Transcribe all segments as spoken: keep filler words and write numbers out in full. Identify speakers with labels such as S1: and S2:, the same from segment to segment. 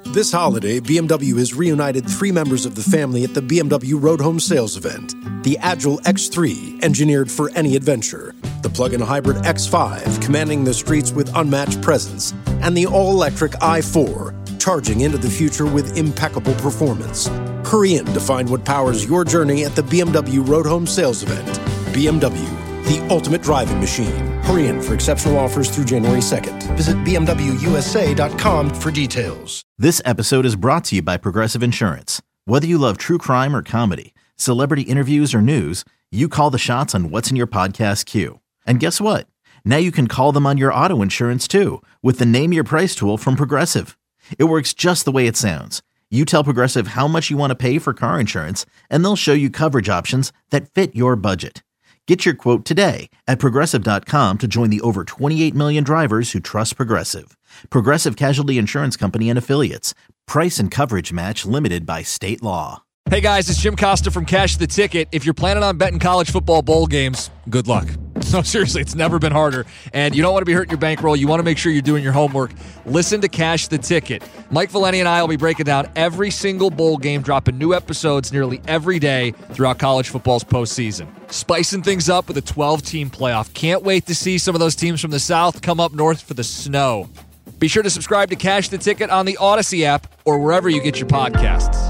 S1: This holiday, B M W has reunited three members of the family at the B M W Road Home Sales event. The Agile X three, engineered for any adventure. The plug-in hybrid X five, commanding the streets with unmatched presence. And the all-electric i four, charging into the future with impeccable performance. Hurry in to find what powers your journey at the B M W Road Home Sales event. B M W, the ultimate driving machine. Hurry in for exceptional offers through January second. Visit B M W U S A dot com for details.
S2: This episode is brought to you by Progressive Insurance. Whether you love true crime or comedy, celebrity interviews or news, you call the shots on what's in your podcast queue. And guess what? Now you can call them on your auto insurance too with the Name Your Price tool from Progressive. It works just the way it sounds. You tell Progressive how much you want to pay for car insurance, and they'll show you coverage options that fit your budget. Get your quote today at Progressive dot com to join the over twenty-eight million drivers who trust Progressive. Progressive Casualty Insurance Company and Affiliates. Price and coverage match limited by state law.
S3: Hey guys, it's Jim Costa from Cash the Ticket. If you're planning on betting college football bowl games, good luck. No, seriously, it's never been harder. And you don't want to be hurting your bankroll. You want to make sure you're doing your homework. Listen to Cash the Ticket. Mike Valeni and I will be breaking down every single bowl game, dropping new episodes nearly every day throughout college football's postseason. Spicing things up with a twelve-team playoff. Can't wait to see some of those teams from the South come up north for the snow. Be sure to subscribe to Cash the Ticket on the Odyssey app or wherever you get your podcasts.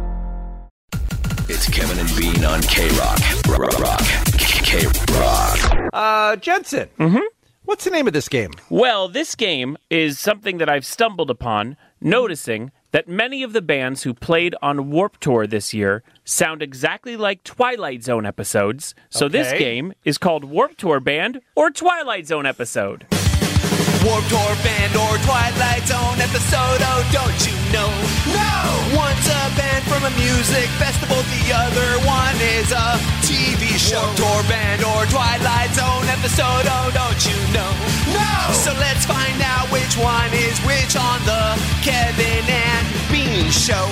S4: It's Kevin and Bean on K-Rock. Rock. K-Rock.
S5: Uh, Jensen.
S6: Mm-hmm.
S5: What's the name of this game?
S6: Well, this game is something that I've stumbled upon, noticing that many of the bands who played on Warped Tour this year sound exactly like Twilight Zone episodes. So
S5: Okay.
S6: this game is called Warped Tour Band or Twilight Zone Episode.
S7: Warped Tour Band or Twilight Zone episode, oh, don't you know? No! One's a band from a music festival, the other one is a T V show. Warped Tour Band or Twilight Zone episode, oh, don't you know? No! So let's find out which one is which on the Kevin and Bean Show.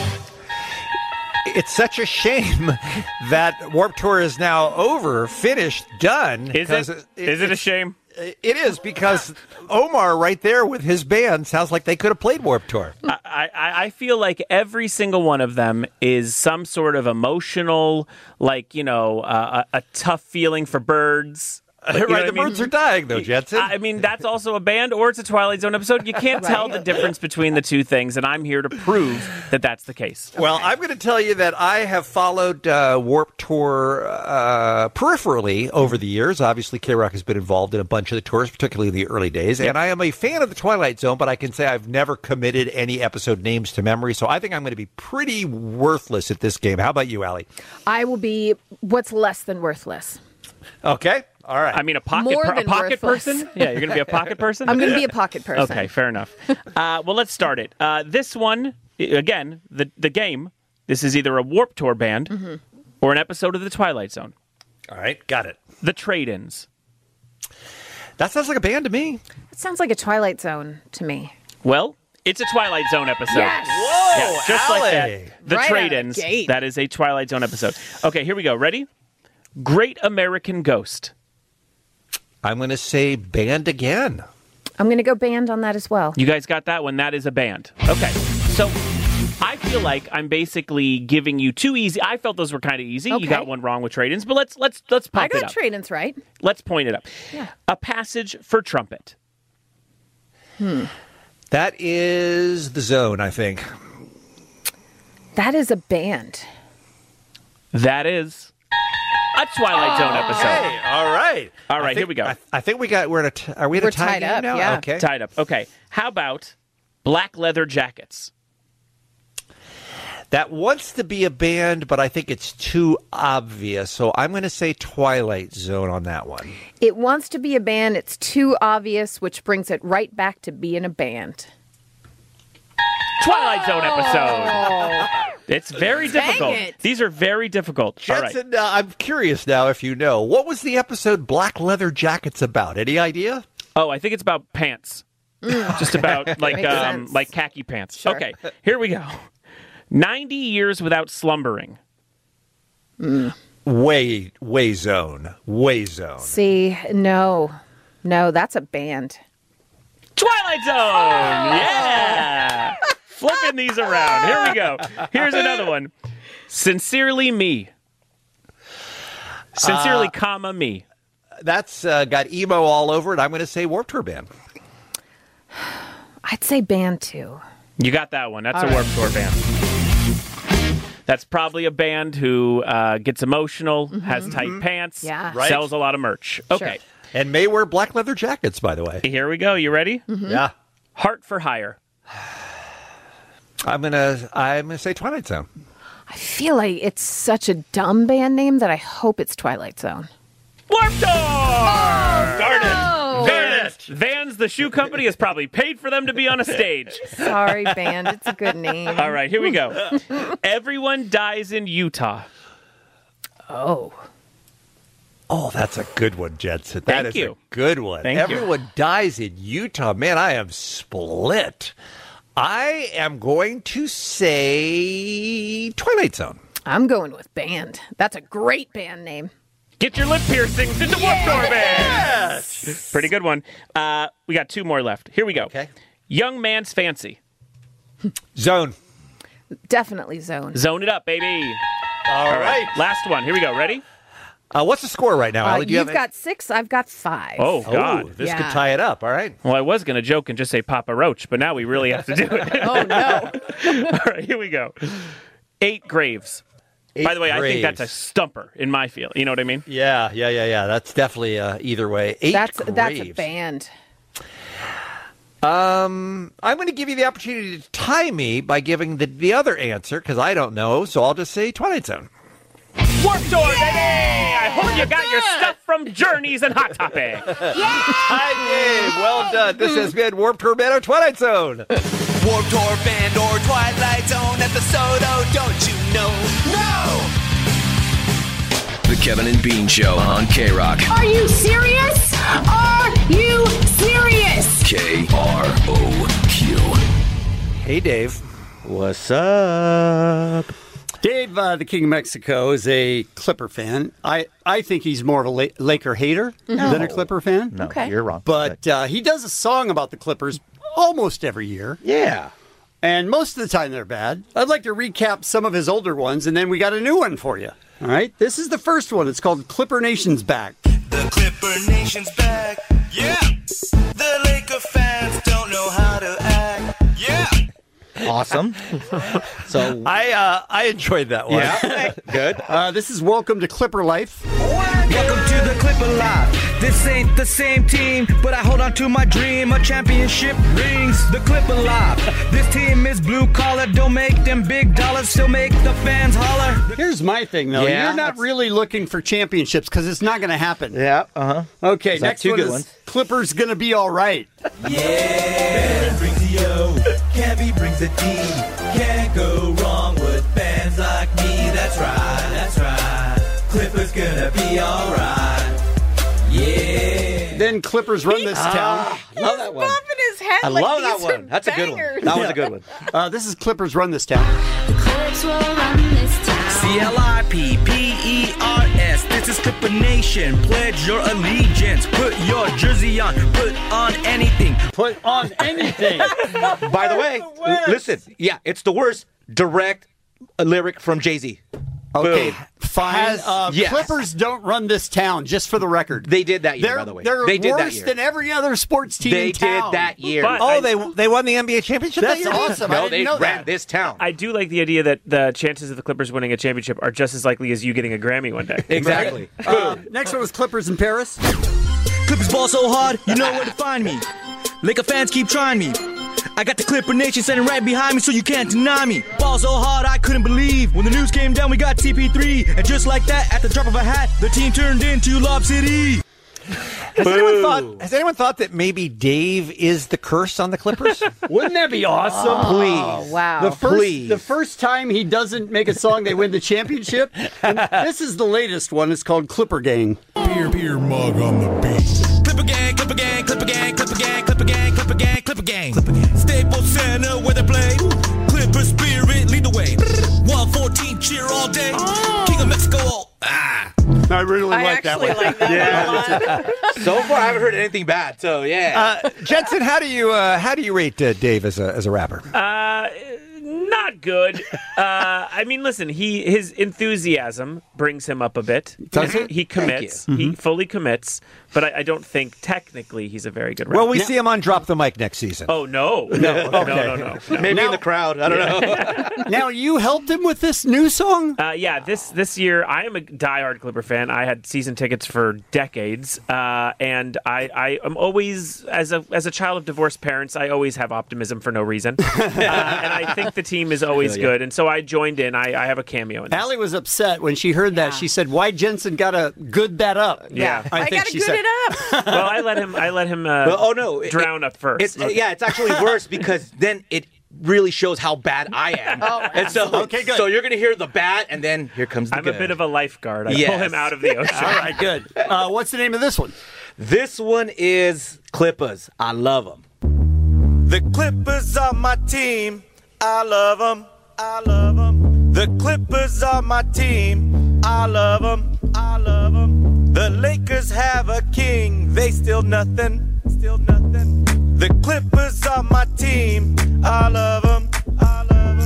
S5: It's such a shame that Warped Tour is now over, finished, done.
S6: Is it? Is it a shame?
S5: It is, because Omar right there with his band sounds like they could have played Warped Tour.
S6: I, I, I feel like every single one of them is some sort of emotional, like, you know, uh, a, a tough feeling for birds. Like, you know
S5: right,
S6: what
S5: the
S6: I mean?
S5: birds are dying, though, Jensen.
S6: I mean, that's also a band, or it's a Twilight Zone episode. You can't
S8: Right.
S6: tell the difference between the two things, and I'm here to prove that that's the case.
S5: Well, I'm going to tell you that I have followed uh, Warped Tour uh, peripherally over the years. Obviously, K-Rock has been involved in a bunch of the tours, particularly in the early days. And I am a fan of the Twilight Zone, but I can say I've never committed any episode names to memory. So I think I'm going to be pretty worthless at this game. How about you, Allie?
S8: I will be what's less than worthless.
S5: Okay. All right.
S6: I mean, a pocket,
S8: More
S6: per- a
S8: than
S6: pocket
S8: worthless.
S6: person? Yeah, you're going to be a pocket person?
S8: I'm going to be a pocket person.
S6: Okay, fair enough. Uh, well, let's start it. Uh, this one, i- again, the the game, this is either a Warped Tour band
S8: Mm-hmm.
S6: or an episode of The Twilight Zone.
S5: All right. Got it.
S6: The Trade-Ins.
S5: That sounds like a band to me.
S8: It sounds like a Twilight Zone to me.
S6: Well, it's a Twilight Zone episode.
S8: Yes!
S5: Whoa,
S6: Yeah, just like
S5: Allie.
S6: that. The
S8: Right out of
S6: Trade-Ins.
S8: the gate.
S6: That is a Twilight Zone episode. Okay, here we go. Ready? Great American Ghost.
S5: I'm going to say band again.
S8: I'm going to go band on that as well.
S6: You guys got that one? That is a band. Okay, so I feel like I'm basically giving you two easy. I felt those were kind of easy.
S8: Okay.
S6: You got one wrong with trade-ins, but let's let's let's pump
S8: I
S6: it
S8: got
S6: up.
S8: trade-ins right.
S6: Let's point it up.
S8: Yeah.
S6: A Passage for Trumpet.
S5: That is the Zone, I think.
S8: That is a band.
S6: That is a Twilight Zone episode.
S5: Hey, all right.
S6: All right,
S5: I think-
S6: here we go.
S5: I, I think we got. We're at a. T- are we at
S8: We're
S5: a tie
S8: tied
S5: game
S8: up,
S5: now?
S8: yeah.
S5: Okay.
S6: Tied up. Okay. How about Black Leather Jackets?
S5: That wants to be a band, but I think it's too obvious. So I'm going to say Twilight Zone on that one.
S8: It wants to be a band. It's too obvious, which brings it right back to being a band.
S6: Twilight Zone episode. It's very
S8: Dang
S6: difficult.
S8: it.
S6: These are very difficult. All right.
S5: Jensen, uh, I'm curious now if you know. What was the episode Black Leather Jackets about? Any idea?
S6: Oh, I think it's about pants. Just about like
S8: Makes
S6: um,
S8: sense.
S6: like khaki pants.
S8: Sure.
S6: Okay, here we go. ninety years without slumbering.
S5: Way, way zone. Way zone.
S8: See, no. No, that's a band.
S6: Twilight Zone! Yeah! Flipping these around. Here we go. Here's another one. Sincerely me. Sincerely, uh, comma, me.
S5: That's uh, got emo all over it. I'm going to say Warped Tour band.
S8: I'd say band, too.
S6: You got that one. That's all a
S8: right.
S6: Warped Tour band. That's probably a band who uh, gets emotional, mm-hmm. has tight mm-hmm. pants,
S8: yeah.
S5: right.
S6: sells a lot of merch. Okay.
S8: Sure.
S5: And may wear black leather jackets, by the way.
S6: Here we go. You ready?
S8: Mm-hmm.
S5: Yeah.
S6: Heart for Hire.
S5: I'm gonna I'm gonna say Twilight Zone.
S8: I feel like it's such a dumb band name that I hope it's Twilight Zone.
S6: Warped Tour!
S8: Oh,
S6: Darn
S8: no.
S6: it! Darn it! Vans, the shoe company, has probably paid for them to be on a stage.
S8: Sorry, band. It's a good name.
S6: All right, here we go. Everyone Dies in Utah.
S8: Oh.
S5: Oh, that's a good one, Jensen.
S6: Thank
S5: That is
S6: you.
S5: a good one.
S6: Thank
S5: Everyone
S6: you.
S5: Dies in Utah. Man, I am split. I am going to say Twilight Zone.
S8: I'm going with band. That's a great band name.
S6: Get your lip piercings into
S8: Yes!
S6: Warped Tour Band. Pretty good one. Uh, we got two more left. Here we go.
S5: Okay.
S6: Young Man's Fancy.
S5: Zone.
S8: Definitely Zone.
S6: Zone it up, baby.
S5: All,
S6: All
S5: right.
S6: right. Last one. Here we go. Ready?
S5: Uh, what's the score right now,
S8: Uh,
S5: Allie? Do you
S8: you've
S5: have
S8: got six. I've got five.
S6: Oh,
S5: Oh,
S6: God.
S5: this
S8: Yeah.
S5: could tie it up. All right.
S6: Well, I was going to joke and just say Papa Roach, but now we really have to do it.
S8: Oh, no.
S6: All right, here we go. Eight Graves.
S5: Eight
S6: By the way,
S5: Graves.
S6: I think that's a stumper in my feel. You know what I mean?
S5: Yeah, yeah, yeah, yeah. That's definitely uh, either way. Eight
S8: That's
S5: Graves.
S8: that's a band.
S5: Um, I'm going to give you the opportunity to tie me by giving the, the other answer because I don't know. So I'll just say Twilight Zone.
S6: Warped Tour, baby! I hope you got your stuff from Journeys and Hot Topic.
S5: I did. Well done. This has been Warped Tour Band or Twilight Zone.
S7: Warped Tour Band or Twilight Zone episode, oh, don't you know? No!
S4: The Kevin and Bean Show on K-Rock.
S9: Are you serious? Are you serious?
S4: K R O Q.
S5: Hey, Dave.
S10: What's up? Dave, uh, the King of Mexico, is a Clipper fan. I, I think he's more of a La- Laker hater
S8: No.
S10: than a Clipper fan. No,
S8: Okay.
S10: you're wrong. But uh, he does a song about the Clippers almost every year.
S5: Yeah.
S10: And most of the time they're bad. I'd like to recap some of his older ones, and then we got a new one for you. All right? This is the first one. It's called Clipper Nation's Back.
S7: The Clipper Nation's back. Yeah. The Laker fans don't know how to act. Yeah.
S10: Awesome. So
S5: I uh, I enjoyed that one.
S10: Yeah. Good. Uh, this is Welcome to Clipper Life.
S11: Welcome to the Clipper Life. This ain't the same team, but I hold on to my dream of championship rings. The Clipper Life. This team is blue collar, don't make them big dollars, still make the fans holler.
S10: Here's my thing, though.
S11: Yeah,
S10: You're not
S11: that's-
S10: really looking for championships because it's not going to happen.
S11: Yeah, uh-huh.
S10: Okay,
S11: Is that
S10: next
S11: two
S10: one
S11: good
S10: is
S11: ones?
S10: Clippers going to be all right.
S7: Yeah. Brings the O. Cavi brings the D. Can't go wrong with bands like me. That's right. That's right. Clippers gonna be alright. Yeah.
S10: Then Clippers run this town.
S11: Love that one.
S8: Bumping his head
S11: I
S8: like
S11: love that
S8: these
S11: one.
S8: are
S11: That's a good one.
S8: bangers.
S11: That was a good one.
S10: Uh, this is Clippers run this town.
S11: C L I P P E R S. This is Clipper Nation. Pledge your allegiance. Put your jersey on. Put on anything.
S10: Put on anything.
S12: By the way, l- listen, yeah, it's the worst direct lyric from Jay-Z.
S10: Okay,
S12: Boom.
S10: fine.
S12: Has-
S10: Uh,
S12: yes.
S10: Clippers don't run this town, just for the record.
S12: They did that year,
S10: they're,
S12: by the way.
S10: They're
S12: They did that
S10: worse
S12: year.
S10: than every other sports team
S12: They
S10: in town.
S12: did that year.
S6: But
S5: Oh,
S6: I-
S5: they they won the N B A championship that
S10: That's
S5: year?
S10: awesome. I
S12: no,
S10: didn't
S12: they
S10: know
S12: ran
S10: that.
S12: this town.
S6: I do like the idea that the chances of the Clippers winning a championship are just as likely as you getting a Grammy one day.
S12: Exactly.
S10: Uh, next one was Clippers in Paris.
S11: Clippers ball so hard, you know where to find me. Laker fans keep trying me. I got the Clipper Nation standing right behind me, so you can't deny me. Ball so hard, I couldn't believe. When the news came down, we got T P three. And just like that, at the drop of a hat, the team turned into Lob City.
S5: Has anyone thought? Has anyone thought that maybe Dave is the curse on the Clippers?
S10: Wouldn't that be awesome?
S8: Oh, wow.
S10: The first,
S12: Please.
S10: the first time he doesn't make a song, they win the championship. And this is the latest one. It's called Clipper Gang.
S13: Beer, beer mug on the beat.
S11: Clipper gang, Clipper gang, Clipper gang, Clipper gang, Clipper gang, Clipper gang, Clipper gang. Clipper gang. Staples Center where they play. Clipper spirit lead the way. one fourteen cheer all day. King of Mexico. Ah.
S10: I really
S8: I
S10: like that
S8: actually
S10: one.
S8: like that one a lot.
S12: So far, I haven't heard anything bad. So yeah.
S5: Uh, Jensen, how do you uh, how do you rate uh, Dave as a as a rapper?
S6: Uh, not good. Uh, I mean, listen, he his enthusiasm brings him up a bit.
S5: Does
S6: he,
S5: it?
S6: he commits.
S5: Thank you.
S6: He
S5: Mhm.
S6: fully commits. But I, I don't think technically he's a very good rapper.
S5: Well, we see him on Drop the Mic next season.
S6: Oh no, no,
S5: No,
S6: no,
S5: okay.
S6: no, no, no.
S12: Maybe in the crowd. I don't know.
S10: Now, you helped him with this new song?
S6: Uh, yeah, this this year I am a diehard Clipper fan. I had season tickets for decades, uh, and I, I am always, as a as a child of divorced parents, I always have optimism for no reason, uh, and I think the team is always
S10: Hell yeah.
S6: good. And so I joined in. I, I have a cameo in this.
S10: Allie was upset when she heard that. She said, "Why Jensen got to good that up?"
S6: Yeah.
S10: I,
S8: I
S10: think
S8: gotta
S10: she
S8: good
S10: said.
S8: it up.
S6: Well, I let him. I let him. Uh,
S12: Well, oh no, it-
S6: drown up first.
S12: It's, yeah, it's actually worse because then it really shows how bad I am.
S8: Oh,
S12: and so,
S10: Okay, good.
S12: so you're gonna hear the bad, and then here comes the
S6: I'm
S12: good.
S6: a bit of a lifeguard. I pull
S12: Yes.
S6: him out of the ocean.
S10: All right, good. Uh, what's the name of this one?
S12: This one is Clippers. I love them.
S11: The Clippers are my team. I love them. I love them. The Clippers are my team. I love them. I love them. The Lakers have a king. They still nothing. Still nothing. The Clippers are my team. I love them. I love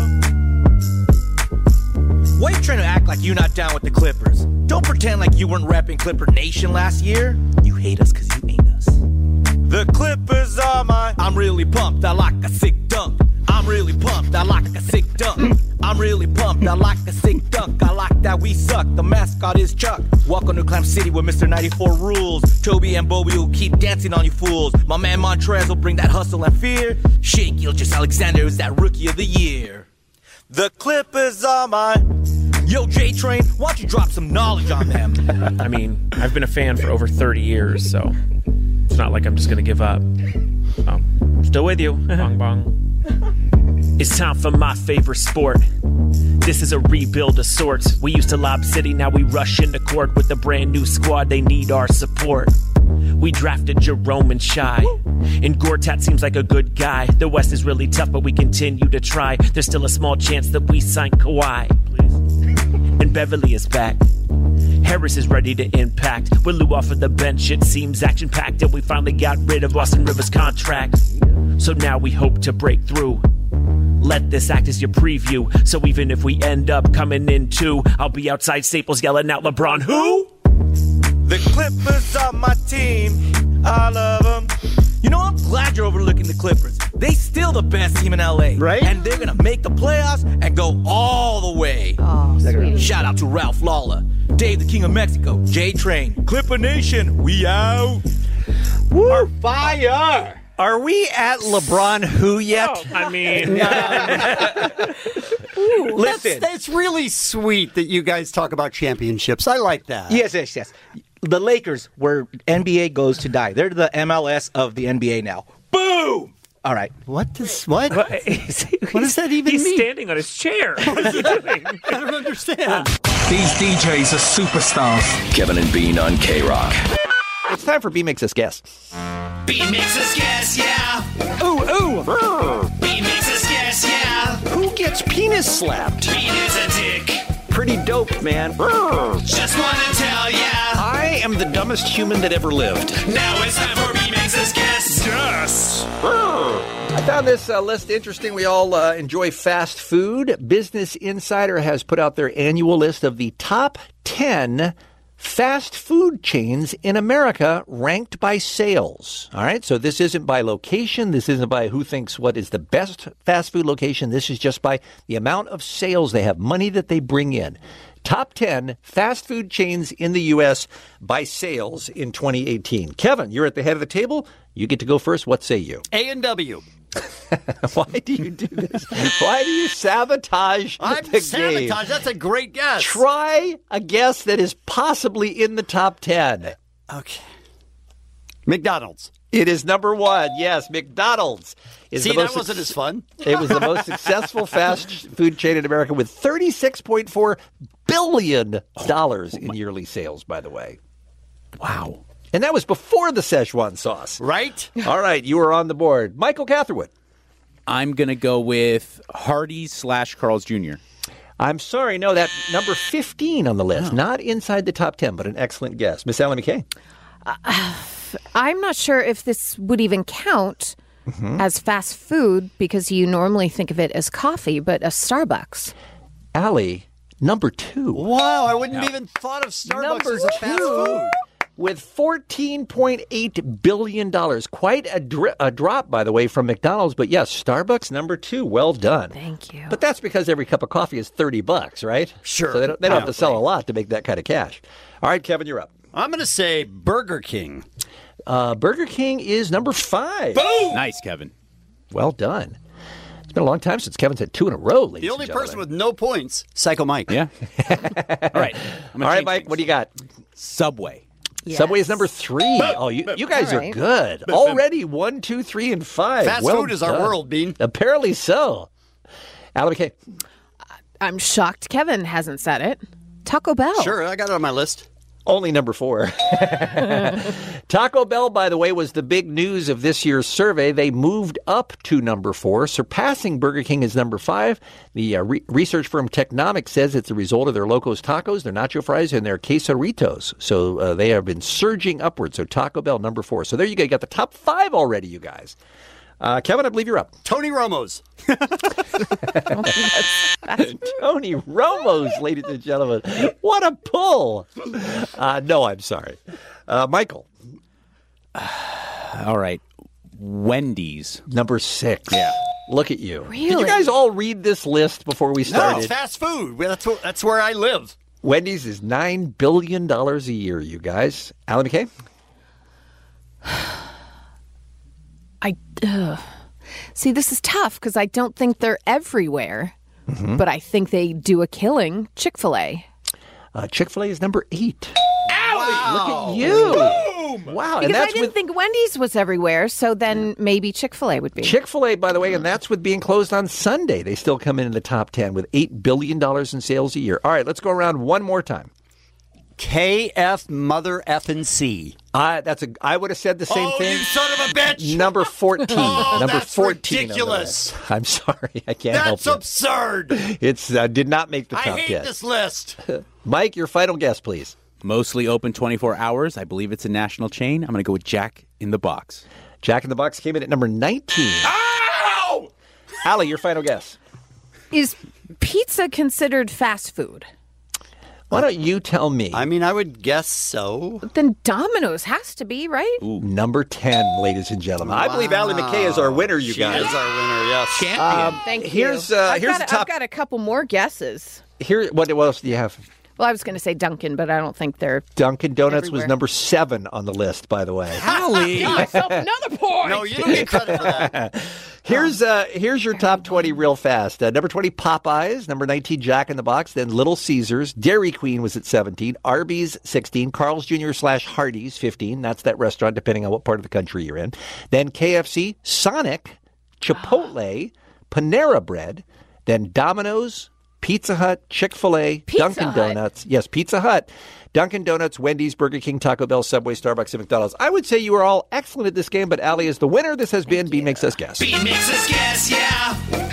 S11: them.
S14: Why are you trying to act like you're not down with the Clippers? Don't pretend like you weren't repping Clipper Nation last year. You hate us because you ain't us.
S11: The Clippers are my.
S14: I'm really pumped. I like a sick dunk. I'm really pumped. I like a sick dunk. I'm really pumped. I like a sick dunk. I like that we suck. The mascot is Chuck. Welcome to Clam City where Mister ninety-four rules. Toby and Bobby will keep dancing on you fools. My man Montrez will bring that hustle and fear. Shea Gilgeous-Alexander is that rookie of the year.
S11: The Clippers are my.
S14: Yo, J-Train, why don't you drop some knowledge on them?
S6: I mean, I've been a fan for over thirty years, so it's not like I'm just going to give up. Oh, still with you. Bong bong. It's time for my favorite sport. This is a rebuild of sorts. We used to lob city, now we rush into court with a brand new squad. They need our support. We drafted Jerome and Shy, and Gortat seems like a good guy. The West is really tough, but we continue to try. There's still a small chance that we sign Kawhi. And Beverly is back. Harris is ready to impact. With Lou off of the bench, it seems action-packed, and we finally got rid of Austin Rivers' contract. So now we hope to break through. Let this act as your preview. So even if we end up coming in two, I'll be outside Staples yelling out LeBron, who?
S11: The Clippers are my team. I love them.
S14: You know, I'm glad you're overlooking the Clippers. They still the best team in L A.
S10: Right?
S14: And they're going to make the playoffs and go all the way.
S8: Oh, sweetie.
S14: Shout out to Ralph Lawler, Dave the King of Mexico, J-Train, Clipper Nation, we out.
S12: Woo! Fire!
S5: Are we at LeBron who yet?
S6: Oh, I mean,
S12: Listen.
S10: That's, that's really sweet that you guys talk about championships. I like that.
S12: Yes, yes, yes. The Lakers, where N B A goes to die. They're the M L S of the N B A now. Boom! All right.
S10: What does what?
S6: what,
S10: What does that even
S6: he's
S10: mean?
S6: standing on his chair. What is he doing?
S10: I don't understand.
S15: These D Js are superstars.
S4: Kevin and Bean on K-Rock.
S5: It's time for B Makes Us Guess.
S7: B makes us guess, yeah.
S5: Ooh, ooh.
S7: B makes us guess, yeah.
S5: Who gets penis slapped?
S7: Bean is a dick.
S5: Pretty dope, man.
S7: Just wanna tell ya.
S5: I am the dumbest human that ever lived.
S7: Now it's time for B makes us guess.
S5: Yes. I found this uh, list interesting. We all uh, enjoy fast food. Business Insider has put out their annual list of the top ten fast food chains in America ranked by sales. All right, so this isn't by location. This isn't by who thinks what is the best fast food location. This is just by the amount of sales they have, money that they bring in. Top ten fast food chains in the U S by sales in twenty eighteen. Kevin, you're at the head of the table. You get to go first. What say you?
S10: A and W.
S5: Why do you do this? Why do you sabotage
S10: I'm
S5: the
S10: sabotage.
S5: game?
S10: That's a great guess.
S5: Try a guess that is possibly in the top ten.
S10: Okay. McDonald's.
S5: It is number one. Yes, McDonald's is
S10: See,
S5: the most
S10: that wasn't as fun.
S5: It was the most successful fast food chain in America with thirty-six point four billion dollars in yearly sales, by the way. Wow. And that was before the Szechuan sauce.
S10: Right?
S5: All right, you are on the board. Michael Catherwood.
S16: I'm going to go with Hardee's slash Carl's Junior
S5: I'm sorry, no, that number fifteen on the list. Oh. Not inside the top ten, but an excellent guess. Miss Allie McKay.
S8: Uh, I'm not sure if this would even count mm-hmm. as fast food because you normally think of it as coffee, but a Starbucks.
S5: Allie, number two.
S10: Wow, I wouldn't yeah. even thought of Starbucks number as a fast
S5: two.
S10: food.
S5: With fourteen point eight billion dollars. Quite a, dri- a drop, by the way, from McDonald's. But yes, Starbucks, number two. Well done.
S8: Thank you.
S5: But that's because every cup of coffee is thirty bucks, right?
S10: Sure.
S5: So they don't, they don't have to sell a lot to make that kind of cash. All right, Kevin, you're up.
S10: I'm going to say Burger King.
S5: Uh, Burger King is number five.
S16: Boom! Nice, Kevin.
S5: Well done. It's been a long time since Kevin's had two in a row, ladies
S10: The only
S5: and
S10: person with no points, Psycho Mike.
S16: Yeah. All right.
S5: All right, Mike, things. What do you got?
S16: Subway.
S8: Yes.
S5: Subway is number three. Oh, you, you guys
S8: right.
S5: are good. Already one, two, three, and five.
S10: Fast
S5: well
S10: food is
S5: done.
S10: our world, Bean.
S5: Apparently so. Allie McKay.
S8: I'm shocked Kevin hasn't said it. Taco Bell.
S10: Sure, I got it on my list.
S5: Only number four. Taco Bell, by the way, was the big news of this year's survey. They moved up to number four, surpassing Burger King as number five. The uh, re- research firm Technomics says it's a result of their Locos Tacos, their nacho fries, and their quesaritos. So uh, they have been surging upwards. So Taco Bell, number four. So there you go. You got the top five already, you guys. Uh, Kevin, I believe you're up.
S10: Tony Romo's.
S5: Tony Romo's, ladies and gentlemen. What a pull. Uh, no, I'm sorry. Uh, Michael.
S16: All right. Wendy's.
S5: Number six.
S16: Yeah.
S5: Look at you.
S8: Really?
S5: Did you guys all read this list before we started?
S10: No, it's fast food. That's, what, that's where I live.
S5: Wendy's is nine billion dollars a year, you guys. Allie McKay?
S8: I uh, see. This is tough because I don't think they're everywhere, mm-hmm. but I think they do a killing. Chick-fil-A.
S5: Uh, Chick-fil-A is number eight.
S10: Wow.
S5: Look at you!
S10: Boom!
S5: Wow,
S8: because
S5: and that's
S8: I didn't
S5: with
S8: think Wendy's was everywhere, so then maybe Chick-fil-A would be.
S5: Chick-fil-A, by the way, and that's with being closed on Sunday. They still come in in the top ten with eight billion dollars in sales a year. All right, let's go around one more time.
S10: K F Mother Effin' C.
S5: Uh, that's a. I would have said the same
S10: oh,
S5: thing.
S10: You son of a bitch!
S5: Number fourteen.
S10: Oh,
S5: Number
S10: that's
S5: fourteen.
S10: ridiculous.
S5: I'm sorry, I can't
S10: that's
S5: help you.
S10: That's absurd.
S5: It's uh, did not make the top ten.
S10: I hate
S5: ten.
S10: this list.
S5: Mike, your final guess, please.
S16: Mostly open twenty-four hours. I believe it's a national chain. I'm going to go with Jack in the Box.
S5: Jack in the Box came in at number nineteen.
S10: Ow!
S5: Allie, your final guess.
S8: Is pizza considered fast food?
S5: Why don't you tell me?
S10: I mean, I would guess so.
S8: Then Domino's has to be, right?
S5: Ooh, number ten, ladies and gentlemen.
S10: Wow.
S5: I believe Allie McKay is our winner, you
S10: she
S5: guys.
S10: is our winner, yes.
S16: Champion.
S5: Um,
S8: Thank you.
S5: Here's, uh,
S8: I've,
S5: here's
S8: got,
S5: the
S8: a-
S5: top.
S8: I've got a couple more guesses.
S5: Here, what, what else do you have?
S8: Well, I was going to say Dunkin', but I don't think they're
S5: Dunkin' Donuts
S8: everywhere.
S5: was number seven on the list, by the way.
S16: Allie!
S8: Give myself another point.
S10: No, you don't get credit for that.
S5: Here's uh, here's your top twenty real fast. Uh, number twenty, Popeyes. Number nineteen, Jack in the Box. Then Little Caesars. Dairy Queen was at seventeen. Arby's, sixteen. Carl's Junior slash Hardee's, fifteen. That's that restaurant, depending on what part of the country you're in. Then K F C, Sonic, Chipotle, Panera Bread. Then Domino's, Pizza Hut, Chick-fil-A,
S8: Pizza
S5: Dunkin'
S8: Hut.
S5: Donuts. Yes, Pizza Hut. Dunkin' Donuts, Wendy's, Burger King, Taco Bell, Subway, Starbucks, and McDonald's. I would say you are all excellent at this game, but Allie is the winner. This has been B Makes Us Guess.
S7: B makes us guess, yeah.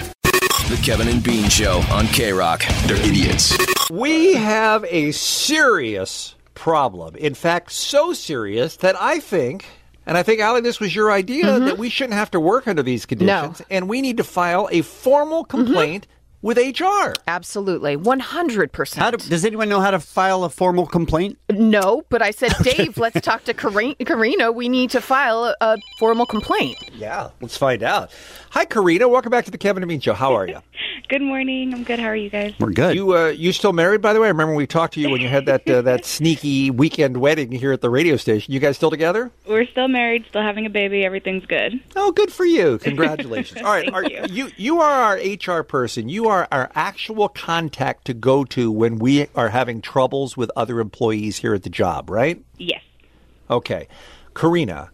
S4: The Kevin and Bean Show on K-Rock. They're idiots.
S5: We have a serious problem. In fact, so serious that I think, and I think, Allie, this was your idea, mm-hmm. that we shouldn't have to work under these conditions,
S8: No.
S5: and we need to file a formal complaint mm-hmm. with H R.
S8: Absolutely. one hundred percent.
S10: How do, does anyone know how to file a formal complaint?
S8: No, but I said, Dave, let's talk to Kari- Karina. We need to file a, a formal complaint.
S5: Yeah, let's find out. Hi, Karina. Welcome back to the Kevin and Bean Show. How are you?
S17: Good morning. I'm good. How are you guys?
S10: We're good.
S5: You uh, you still married, by the way? I remember we talked to you when you had that uh, that sneaky weekend wedding here at the radio station. You guys still together?
S17: We're still married, still having a baby. Everything's good.
S5: Oh, good for you. Congratulations. All right.
S17: Thank
S5: Are,
S17: you.
S5: you. You are our H R person. You are our actual contact to go to when we are having troubles with other employees here at the job, right?
S17: Yes.
S5: Okay. Karina,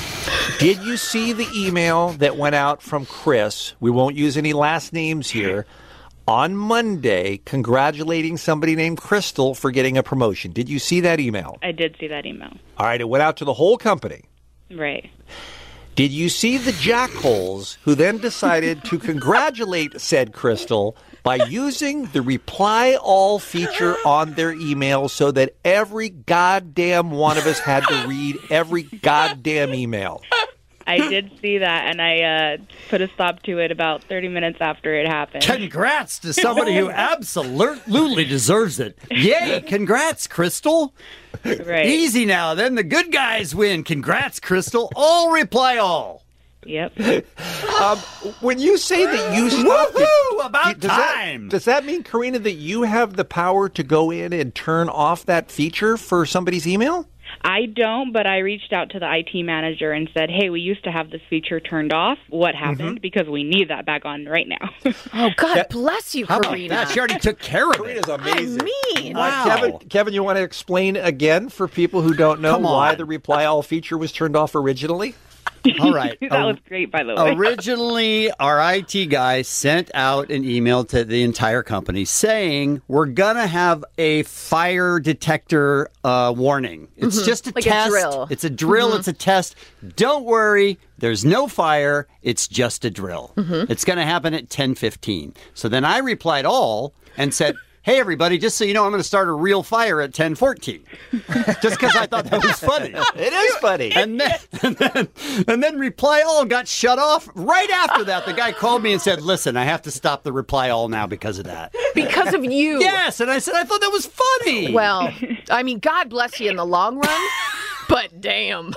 S5: did you see the email that went out from Chris? We won't use any last names here. On Monday, congratulating somebody named Crystal for getting a promotion. Did you see that email?
S17: I did see that email.
S5: All right. It went out to the whole company.
S17: Right.
S5: Did you see the jackholes who then decided to congratulate said Crystal by using the reply all feature on their email so that every goddamn one of us had to read every goddamn email?
S17: I did see that, and I uh, put a stop to it about thirty minutes after it happened.
S10: Congrats to somebody who absolutely deserves it. Yay, congrats, Crystal.
S17: Right.
S10: Easy now, then the good guys win. Congrats, Crystal. All reply all.
S17: Yep.
S5: Um, when you say that you stopped it,
S10: Woohoo! About
S5: does
S10: time.
S5: That, does that mean, Karina, that you have the power to go in and turn off that feature for somebody's email?
S17: I don't, but I reached out to the I T manager and said, hey, we used to have this feature turned off. What happened? Mm-hmm. Because we need that back on right now.
S8: Oh, God
S5: That-
S8: bless you,
S10: How about
S8: Karina.
S10: that? She already took care of it.
S5: Karina's amazing.
S8: I mean,
S5: Uh, Kevin, Kevin, you want to explain again for people who don't know
S10: Come on.
S5: why the reply all feature was turned off originally?
S10: All right.
S17: That was great, by the way.
S10: Originally, our I T guy sent out an email to the entire company saying we're going to have a fire detector uh, warning. It's
S8: Mhm.
S10: just a
S8: Like a
S10: test.
S8: drill.
S10: It's a drill.
S8: Mhm.
S10: It's a test. Don't worry. There's no fire. It's just a drill.
S8: Mhm.
S10: It's going to happen at ten fifteen. So then I replied all and said, hey, everybody, just so you know, I'm going to start a real fire at ten fourteen. Just because I thought that was funny.
S5: It is funny.
S10: And then, and then, and then reply all got shut off. Right after that, the guy called me and said, listen, I have to stop the reply all now because of that.
S8: because of you.
S10: Yes, and I said, I thought that was funny.
S8: Well, I mean, God bless you in the long run, but damn.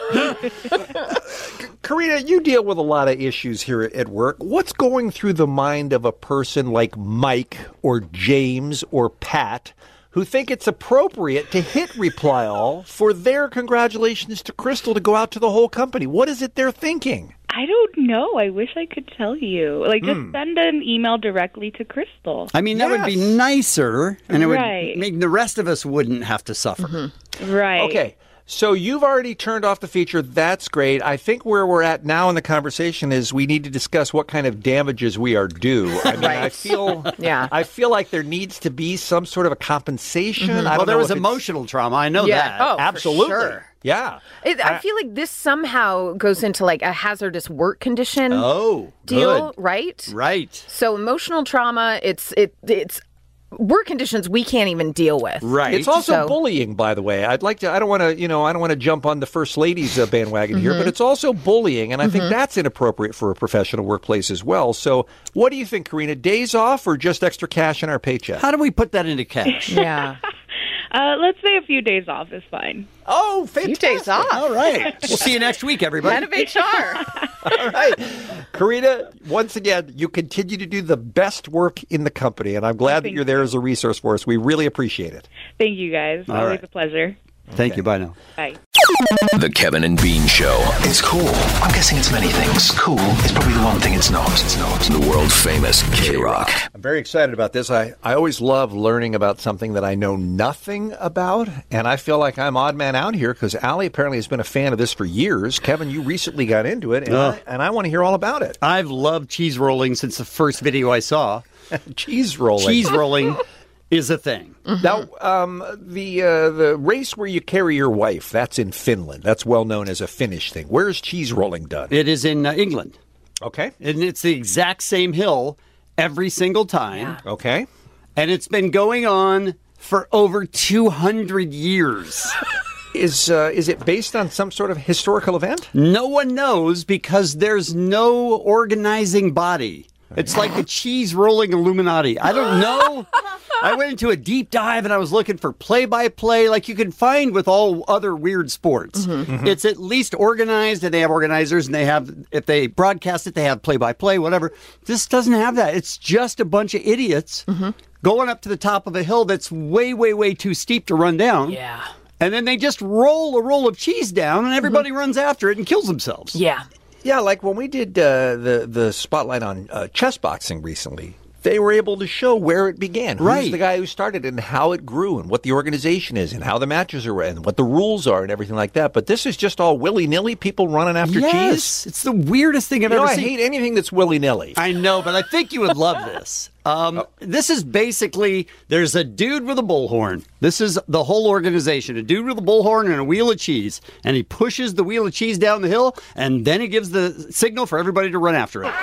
S5: Karina, you deal with a lot of issues here at work. What's going through the mind of a person like Mike or James or Pat who think it's appropriate to hit reply all for their congratulations to Crystal to go out to the whole company? What is it they're thinking?
S17: I don't know. I wish I could tell you. Like, just
S10: Mm.
S17: send an email directly to Crystal.
S10: I mean, that would be nicer, and it would
S17: Right.
S10: make the rest of us wouldn't have to suffer.
S17: Right.
S5: Okay. So you've already turned off the feature. That's great. I think where we're at now in the conversation is we need to discuss what kind of damages we are due. I mean, I
S8: Right.
S5: feel,
S8: Yeah.
S5: I feel like there needs to be some sort of a compensation.
S8: Mhm.
S5: I don't
S10: Well, there
S5: know
S10: was
S5: if it's-
S10: emotional trauma. I know
S8: Yeah.
S10: that.
S8: Oh, for
S5: Absolutely.
S8: sure.
S5: Yeah.
S8: It, I feel like this somehow goes into like a hazardous work condition
S10: Oh,
S8: deal,
S10: good.
S8: right?
S10: Right.
S8: So emotional trauma, it's it it's work conditions we can't even deal with.
S10: Right.
S5: It's also
S8: So-
S5: bullying, by the way. I'd like to. I don't want to. You know, I don't want to jump on the first lady's uh, bandwagon here,
S8: Mhm.
S5: but it's also bullying, and I think
S8: Mhm.
S5: that's inappropriate for a professional workplace as well. So, what do you think, Karina? Days off or just extra cash in our paycheck?
S10: How do we put that into cash?
S8: Yeah.
S17: Uh, let's say a few days off is fine.
S5: Oh,
S8: Few days off.
S10: All right. We'll see you next week, everybody.
S8: Head of H R.
S5: All right. Karina, once again, you continue to do the best work in the company, and I'm glad that
S17: Thank
S5: you're there as a resource for us. We really appreciate it.
S17: Thank you, guys.
S10: All
S17: Always
S10: right.
S17: a pleasure.
S10: Thank you. Bye now.
S17: Bye.
S4: The Kevin and Bean Show.
S18: It's cool. I'm guessing it's many things. Cool is probably the one thing it's not. It's not.
S4: The world famous K-Rock.
S5: I'm very excited about this. I, I always love learning about something that I know nothing about, and I feel like I'm odd man out here because Allie apparently has been a fan of this for years. Kevin, you recently got into it, and,
S10: Ugh.
S5: I, and I want to hear all about it.
S10: I've loved cheese rolling since the first video I saw.
S5: Cheese rolling.
S10: Cheese rolling is a thing.
S5: Now, um, the uh, the race where you carry your wife, that's in Finland. That's well known as a Finnish thing. Where is cheese rolling done?
S10: It is in uh, England.
S5: Okay.
S10: And it's the exact same hill every single time.
S5: Okay.
S10: And it's been going on for over two hundred years.
S5: Is uh, is it based on some sort of historical event?
S10: No one knows because there's no organizing body. It's like the cheese rolling Illuminati. I don't know. I went into a deep dive and I was looking for play-by-play like you can find with all other weird sports.
S5: Mm-hmm.
S10: It's at least organized and they have organizers and they have, if they broadcast it, they have play-by-play, whatever. This doesn't have that. It's just a bunch of idiots going up to the top of a hill that's way, way, way too steep to run down.
S8: Yeah.
S10: And then they just roll a roll of cheese down and everybody runs after it and kills themselves.
S8: Yeah.
S5: Yeah, like when we did uh, the the spotlight on uh, chess boxing recently, they were able to show where it began.
S10: Right.
S5: Who's the guy who started and how it grew and what the organization is and how the matches are and what the rules are and everything like that. But this is just all willy-nilly, people running after
S10: yes,
S5: cheese.
S10: It's the weirdest thing I've
S5: you know,
S10: ever
S5: I
S10: seen.
S5: I hate anything that's willy-nilly.
S10: I know, but I think you would love this. Um, oh. This is basically, there's a dude with a bullhorn. This is the whole organization. A dude with a bullhorn and a wheel of cheese. And he pushes the wheel of cheese down the hill, and then he gives the signal for everybody to run after it.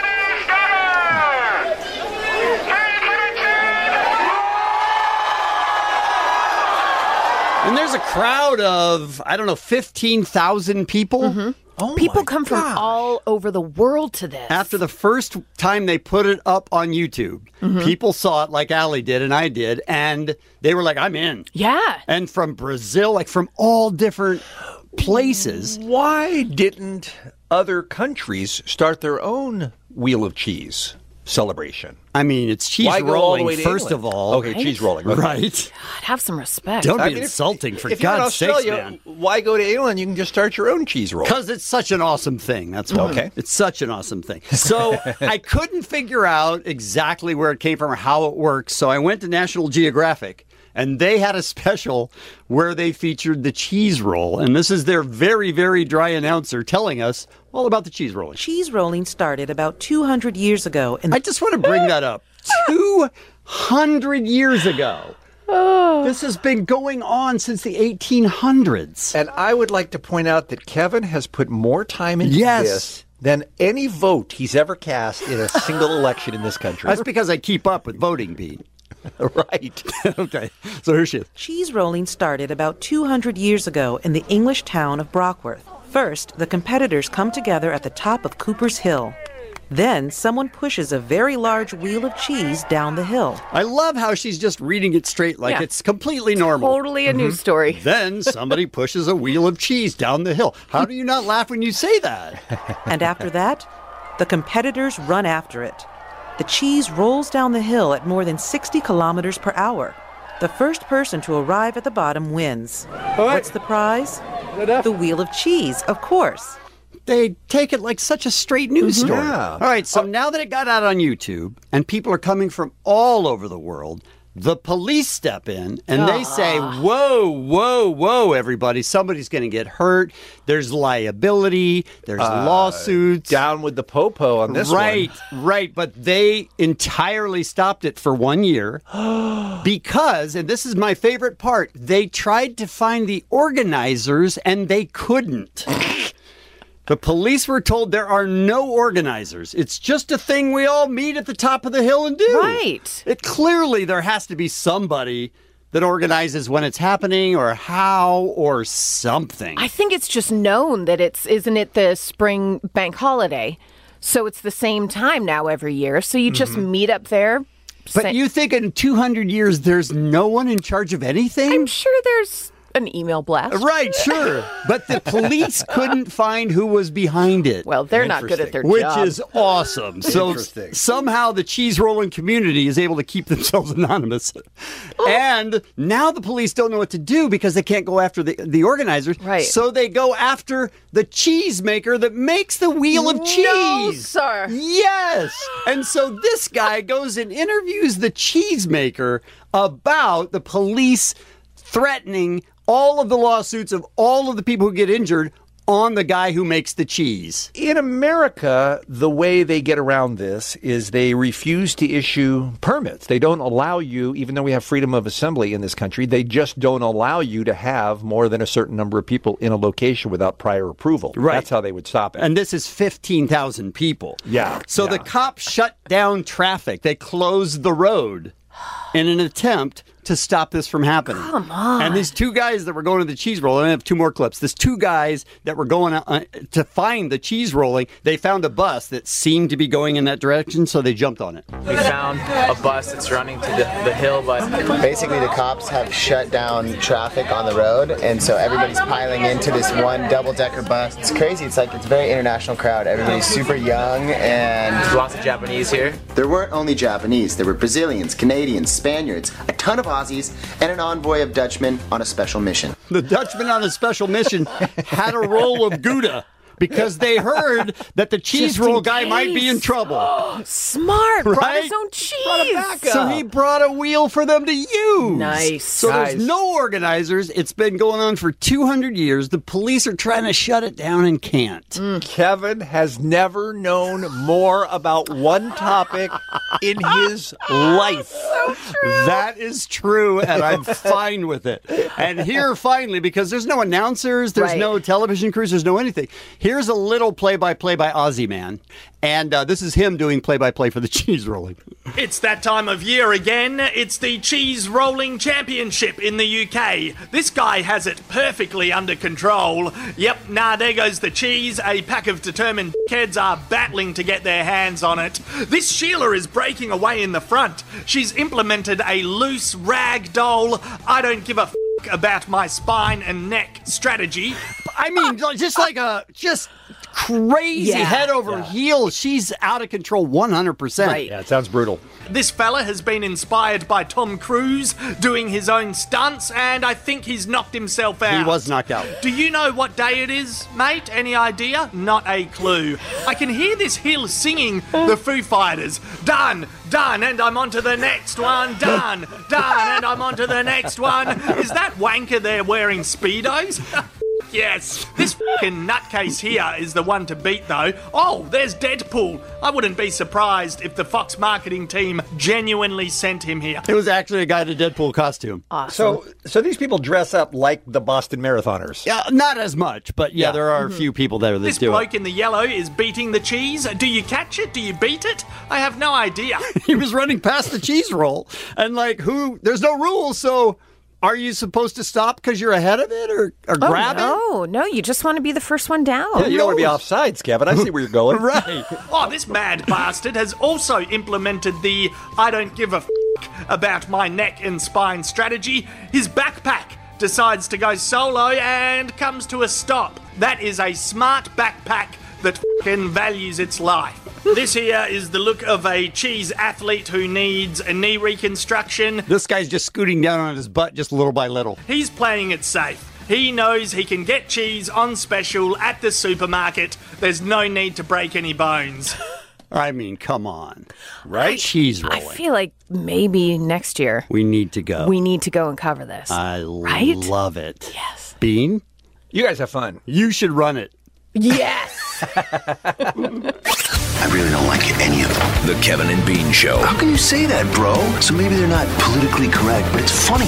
S10: And there's a crowd of, I don't know, fifteen thousand people.
S8: Mm-hmm.
S5: Oh
S8: people come gosh. from all over the world to this.
S10: After the first time they put it up on YouTube, mm-hmm. people saw it like Allie did and I did, and they were like, I'm in.
S8: Yeah.
S10: And from Brazil, like from all different places.
S5: Why didn't other countries start their own Wheel of Cheese celebration?
S10: I mean, it's cheese
S5: Why go
S10: rolling,
S5: all the way to
S10: first
S5: England?
S10: of all.
S5: Okay, right? cheese rolling. Okay.
S10: Right.
S8: God, have some respect.
S10: Don't
S5: I
S10: be
S5: mean,
S10: insulting,
S5: if,
S10: for
S5: if
S10: God's
S5: you're in
S10: sakes,
S5: Australia,
S10: man.
S5: Why go to England? You can just start your own cheese roll.
S10: Because it's such an awesome thing. That's why.
S5: Okay.
S10: It's such an awesome thing. So I couldn't figure out exactly where it came from or how it works. So I went to National Geographic, and they had a special where they featured the cheese roll. And this is their very, very dry announcer telling us all about the cheese rolling.
S19: Cheese rolling started about two hundred years ago. In the-
S10: I just want to bring that up. two hundred years ago.
S8: Oh.
S10: This has been going on since the eighteen hundreds.
S5: And I would like to point out that Kevin has put more time into
S10: yes.
S5: this than any vote he's ever cast in a single election in this country.
S10: That's because I keep up with voting, Pete.
S5: Right.
S10: Okay. So here she is.
S19: Cheese rolling started about two hundred years ago in the English town of Brockworth. First, the competitors come together at the top of Cooper's Hill. Then, someone pushes a very large wheel of cheese down the hill.
S10: I love how she's just reading it straight like
S8: yeah.
S10: it's completely normal.
S8: Totally a mm-hmm. news story.
S10: Then somebody pushes a wheel of cheese down the hill. How do you not laugh when you say that?
S19: And after that, the competitors run after it. The cheese rolls down the hill at more than sixty kilometers per hour. The first person to arrive at the bottom wins.
S10: Right.
S19: What's the prize? The wheel of cheese, of course.
S10: They take it like such a straight news
S5: mm-hmm.
S10: story.
S5: Yeah.
S10: All right, so now that it got out on YouTube and people are coming from all over the world, the police step in and they say, whoa, whoa, whoa, everybody, somebody's going to get hurt. There's liability. There's
S5: uh,
S10: lawsuits.
S5: Down with the popo on this
S10: right,
S5: one.
S10: Right, right. But they entirely stopped it for one year because, and this is my favorite part, they tried to find the organizers and they couldn't. The police were told there are no organizers. It's just a thing we all meet at the top of the hill and do.
S8: Right.
S10: It clearly there has to be somebody that organizes when it's happening or how or something.
S8: I think it's just known that it's, isn't it the spring bank holiday? So it's the same time now every year. So you just mm-hmm. meet up there.
S10: But
S8: say-
S10: you think in two hundred years there's no one in charge of anything?
S8: I'm sure there's an email blast.
S10: Right, sure. But the police couldn't find who was behind it.
S8: Well, they're not good at their
S10: Which
S8: job.
S10: Which is awesome. So somehow the cheese rolling community is able to keep themselves anonymous. And now the police don't know what to do because they can't go after the, the organizers.
S8: Right.
S10: So they go after the cheese maker that makes the wheel of cheese.
S8: No, sir.
S10: Yes. And so this guy goes and interviews the cheese maker about the police threatening all of the lawsuits of all of the people who get injured on the guy who makes the cheese.
S5: In America, the way they get around this is they refuse to issue permits. They don't allow you, even though we have freedom of assembly in this country, they just don't allow you to have more than a certain number of people in a location without prior approval.
S10: Right.
S5: That's how they would stop it.
S10: And this is fifteen thousand people.
S5: Yeah.
S10: So
S5: yeah.
S10: the cops shut down traffic. They closed the road in an attempt to stop this from happening.
S8: Come on.
S10: And these two guys that were going to the cheese roll, and I have two more clips. There's two guys that were going uh, to find the cheese rolling. They found a bus that seemed to be going in that direction, so they jumped on it.
S20: We found a bus that's running to the, the hill, but
S21: basically the cops have shut down traffic on the road, and so everybody's piling into this one double-decker bus. It's crazy. It's like it's a very international crowd. Everybody's super young, and
S20: there's lots of Japanese here.
S21: There weren't only Japanese. There were Brazilians, Canadians, Spaniards, a ton of Aussies, and an envoy of Dutchmen on a special mission.
S10: The Dutchman on a special mission had a roll of Gouda. because they heard that the cheese
S8: Just
S10: roll
S8: in
S10: guy might be in
S8: case.
S10: trouble.
S8: Smart. Brought
S10: Right?
S8: his own cheese.
S10: So he brought a wheel for them to use.
S8: Nice.
S10: So
S5: Nice.
S10: there's no organizers. It's been going on for two hundred years. The police are trying to shut it down and can't.
S5: Kevin has never known more about one topic in his life.
S10: That is true, and I'm fine with it. And here, finally, because there's no announcers, there's
S8: Right.
S10: no television crews, there's no anything. Here's a little play-by-play by Ozzy Man. And uh, this is him doing play-by-play for the cheese rolling.
S1: It's that time of year again. It's the Cheese Rolling Championship in the U K. This guy has it perfectly under control. Yep, nah, there goes the cheese. A pack of determined kids are battling to get their hands on it. This Sheila is breaking away in the front. She's implemented a loose rag doll, I don't give a f- about my spine and neck strategy.
S10: I mean, just like a, just crazy
S8: Yeah.
S10: head over heels. She's out of control one hundred percent.
S8: Right.
S5: Yeah, it sounds brutal.
S1: This fella has been inspired by Tom Cruise doing his own stunts, and I think he's knocked himself out.
S10: He was knocked out.
S1: Do you know what day it is, mate? Any idea? Not a clue. I can hear this hill singing the Foo Fighters. Done, done, and I'm on to the next one. Done, done, and I'm on to the next one. Is that wanker there wearing Speedos? Yes, this fucking nutcase here is the one to beat, though. Oh, there's Deadpool. I wouldn't be surprised if the Fox marketing team genuinely sent him here.
S10: It was actually a guy in a Deadpool costume.
S8: Awesome.
S5: So, so these people dress up like the Boston Marathoners.
S10: Yeah, not as much, but yeah,
S5: Yeah.
S10: there are a few people there that
S1: This
S10: do
S1: bloke
S10: it.
S1: in the yellow is beating the cheese. Do you catch it? Do you beat it? I have no idea.
S10: He was running past the cheese roll, and like, who? There's no rules, so are you supposed to stop because you're ahead of it, or, or
S8: Oh,
S10: grab it?
S8: no, no, you just want to be the first one down.
S5: Yeah, you don't want to be offsides, Kevin. I see where you're going.
S10: Right.
S1: Oh, this mad bastard has also implemented the I don't give a f- about my neck and spine strategy. His backpack decides to go solo and comes to a stop. That is a smart backpack that f***ing values its life. This here is the look of a cheese athlete who needs a knee reconstruction.
S10: This guy's just scooting down on his butt just little by little.
S1: He's playing it safe. He knows he can get cheese on special at the supermarket. There's no need to break any bones.
S10: I mean, come on.
S5: Right?
S10: Cheese
S8: I
S10: rolling.
S8: feel like maybe next year
S10: We need to go.
S8: we need to go and cover this.
S10: I
S8: Right?
S10: love it.
S8: Yes.
S10: Bean,
S5: You guys have fun.
S10: you should run it.
S8: Yes.
S18: I really don't like any of them.
S4: The Kevin and Bean Show.
S18: How can you say that, bro? So maybe they're not politically correct, but it's funny.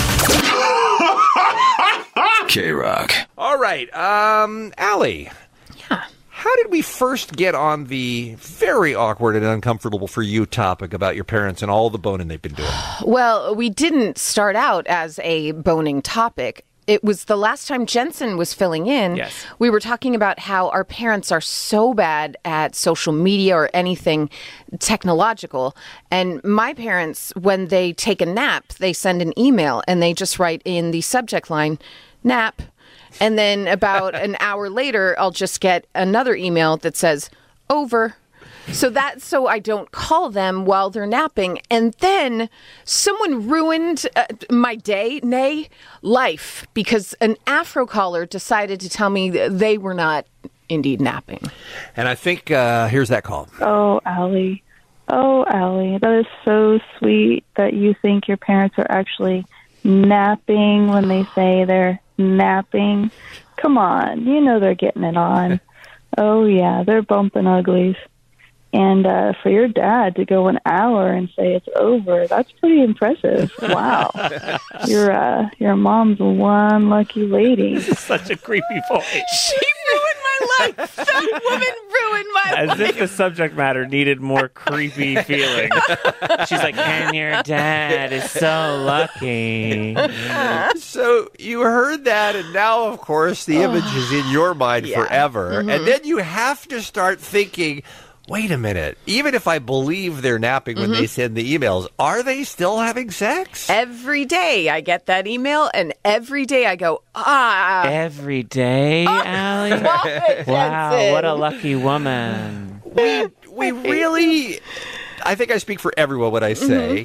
S4: K-Rock.
S5: All right, um, Allie.
S8: Yeah.
S5: How did we first get on the very awkward and uncomfortable for you topic about your parents and all the boning they've been doing?
S8: Well, we didn't start out as a boning topic. It was the last time Jensen was filling in.
S6: Yes.
S8: We were talking about how our parents are so bad at social media or anything technological. And my parents, when they take a nap, they send an email and they just write in the subject line, nap. And then about an hour later, I'll just get another email that says, over. So that's so I don't call them while they're napping. And then someone ruined uh, my day, nay, life, because an Afro caller decided to tell me that they were not indeed napping.
S5: And I think uh, here's that call.
S22: Oh, Allie. Oh, Allie. That is so sweet that you think your parents are actually napping when they say they're napping. Come on. You know they're getting it on. Oh, yeah. They're bumping uglies. And uh, for your dad to go an hour and say it's over, that's pretty impressive. Wow. your, uh, your mom's one lucky lady.
S6: Such a creepy voice.
S8: She ruined my life. That woman ruined my
S6: As
S8: life.
S6: if the subject matter needed more creepy feeling. She's like, and your dad is so lucky.
S5: So you heard that, and now, of course, the image is in your mind
S8: Yeah.
S5: forever.
S8: Mhm.
S5: And then you have to start thinking, wait a minute, even if I believe they're napping when
S8: Mhm.
S5: they send the emails, are they still having sex?
S8: Every day I get that email, and every day I go, ah.
S6: Every day, Allie?
S8: Stop it,
S6: Wow,
S8: Jensen.
S6: what a lucky woman.
S5: We, we really, I think I speak for everyone when I say,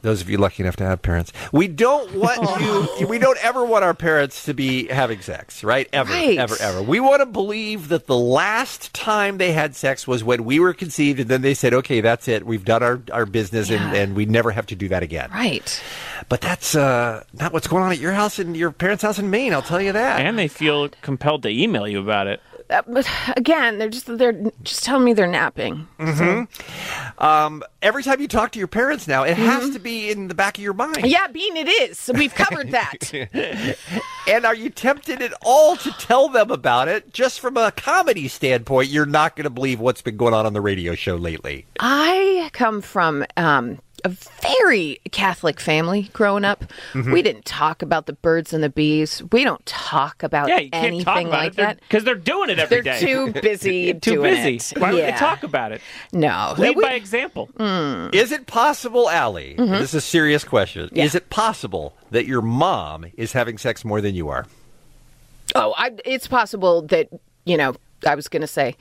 S5: Those of you lucky enough to have parents. We don't want you, we don't ever want our parents to be having sex, right? Ever,
S8: Right.
S5: ever, ever. We want to believe that the last time they had sex was when we were conceived, and then they said, okay, that's it. We've done our, our business, and, and we never have to do that again.
S8: Right.
S5: But that's uh, not what's going on at your house and your parents' house in Maine, I'll tell you that.
S6: And they feel compelled to email you about it.
S8: Uh, but again, they're just they're just telling me they're napping.
S5: Mm-hmm. Um, every time you talk to your parents now, it has to be in the back of your mind.
S8: Yeah, Bean, it is. So we've covered that.
S5: And are you tempted at all to tell them about it? Just from a comedy standpoint, you're not going to believe what's been going on on the radio show lately.
S8: I come from um, a very Catholic family growing up.
S6: Mhm.
S8: We didn't talk about the birds and the bees. We don't talk about
S6: Yeah, you can't
S8: anything
S6: talk about
S8: like
S6: it. They're-
S8: that.
S6: 'cause they're doing it every
S8: They're
S6: day.
S8: too busy
S6: Too
S8: doing
S6: busy.
S8: it.
S6: Why would
S8: yeah.
S6: they talk about it?
S8: No.
S6: Lead
S8: We-
S6: by example.
S5: Is it possible, Allie,
S8: Mhm.
S5: this is a serious question,
S8: Yeah.
S5: is it possible that your mom is having sex more than you are?
S8: Oh, I, it's possible that, you know, I was going to say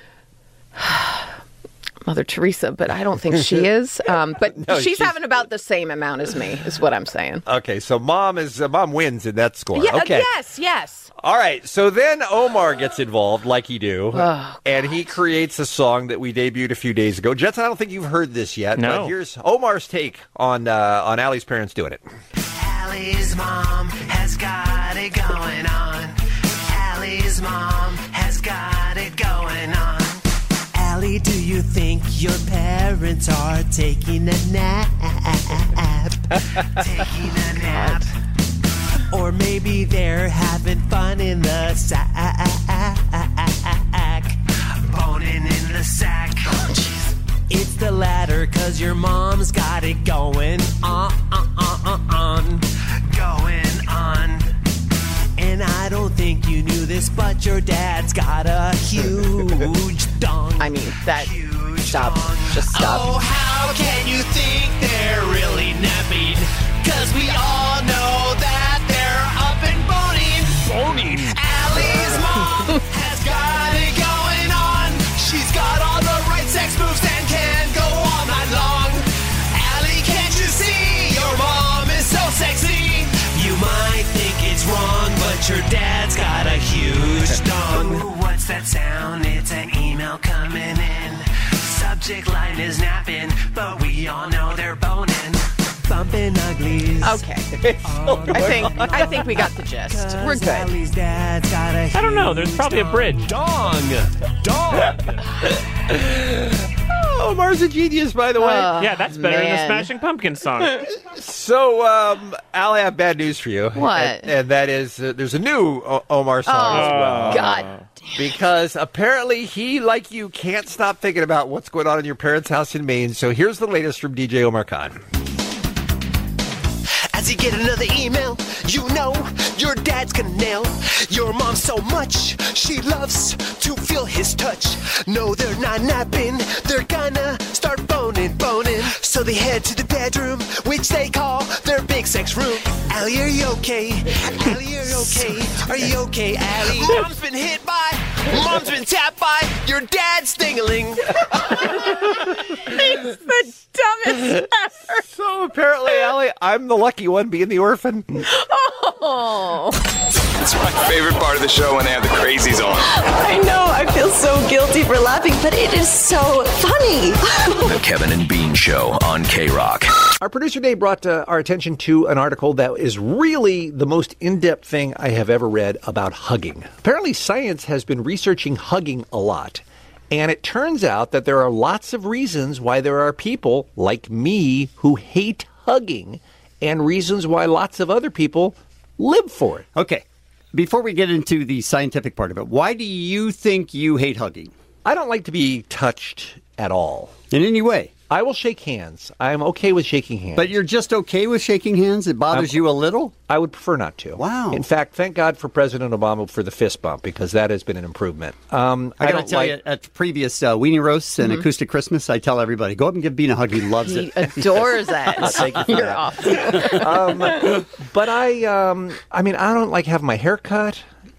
S8: Mother Teresa, but I don't think she is. Um, but
S5: No,
S8: she's,
S5: she's-
S8: having about the same amount as me, is what I'm saying.
S5: Okay, so mom is uh, mom wins in that score.
S8: Yeah,
S5: okay.
S8: Yes, yes.
S5: All right, so then Omar gets involved, like you do,
S8: Oh,
S5: and he creates a song that we debuted a few days ago. Jetson, I don't think you've heard this yet,
S6: No.
S5: but here's Omar's take on uh, on Allie's parents doing it.
S7: Allie's mom has got it going on. Allie's mom has got it going on. Allie, do you think your parents are taking a nap? Taking a nap. Or maybe they're having fun in the sack. Boning in the sack. It's the latter, cause your mom's got it going on, on, on, on, going on. And I don't think you knew this, but your dad's got a huge dong.
S8: I mean, that. Stop. Just stop.
S7: Oh, how can you think they're really napping? Cause we all know that they're up and boning.
S5: Boning.
S7: Allie's mom has got it going on. She's got all the right sex moves and can go all night long. Allie, can't you see your mom is so sexy? You might think it's wrong, but your dad's got a huge dong. Ooh, what's that sound? It's an email coming in. Subject line is napping, but we all know they're boning. Bumping uglies.
S8: Okay. I think I think we got the gist. We're good.
S7: Allie's dad's got a
S6: I don't know. There's probably a bridge.
S7: dong. Dong.
S5: Oh, Omar's a genius, by the way.
S8: Oh,
S6: yeah, that's better than the
S8: man.
S6: Smashing Pumpkins song.
S5: So, um, Allie, I have bad news for you.
S8: What?
S5: And, and that is, uh, there's a new o- Omar song
S8: Oh,
S5: as well.
S8: God.
S5: Because apparently he, like you, can't stop thinking about what's going on in your parents' house in Maine. So here's the latest from D J Omar Khan.
S7: As you get another email, you know your dad's gonna nail your mom so much. She loves to feel his touch. No, they're not napping. They're gonna start boning, boning. So they head to the bedroom, which they call their big sex room. Allie, are you okay? Allie, are you okay? Are you okay, Allie? Mom's been hit by, mom's been tapped by your dad's dingling.
S8: It's the dumbest ever.
S5: So apparently, Allie, I'm the lucky one being the orphan.
S8: Oh.
S2: It's my favorite part of the show when they have the crazies on.
S3: I know, I feel so guilty for laughing, but it is so funny.
S4: The Kevin and Bean Show on K-Rock.
S5: Our producer Dave brought uh, our attention to an article that is really the most in-depth thing I have ever read about hugging. Apparently, science has been researching hugging a lot. And it turns out that there are lots of reasons why there are people like me who hate hugging, and reasons why lots of other people live for it.
S10: Okay. Before we get into the scientific part of it, why do you think you hate hugging?
S5: I don't like to be touched at all.
S10: In any way?
S5: I will shake hands. I'm okay with shaking hands.
S10: But you're just okay with shaking hands? It bothers
S5: I'm-
S10: you a little?
S5: I would prefer not to.
S10: Wow.
S5: In fact, thank God for President Obama for the fist bump, because that has been an improvement. Um,
S10: I got to
S5: don't
S10: tell
S5: like-
S10: you, at previous uh, Weenie Roasts and
S8: Mhm.
S10: Acoustic Christmas, I tell everybody, go up and give Bean a hug. He loves
S8: He
S10: it.
S8: adores that.
S5: Thank you for
S8: You're
S5: that.
S8: awesome.
S5: um, but I, um, I mean, I don't like having my hair cut.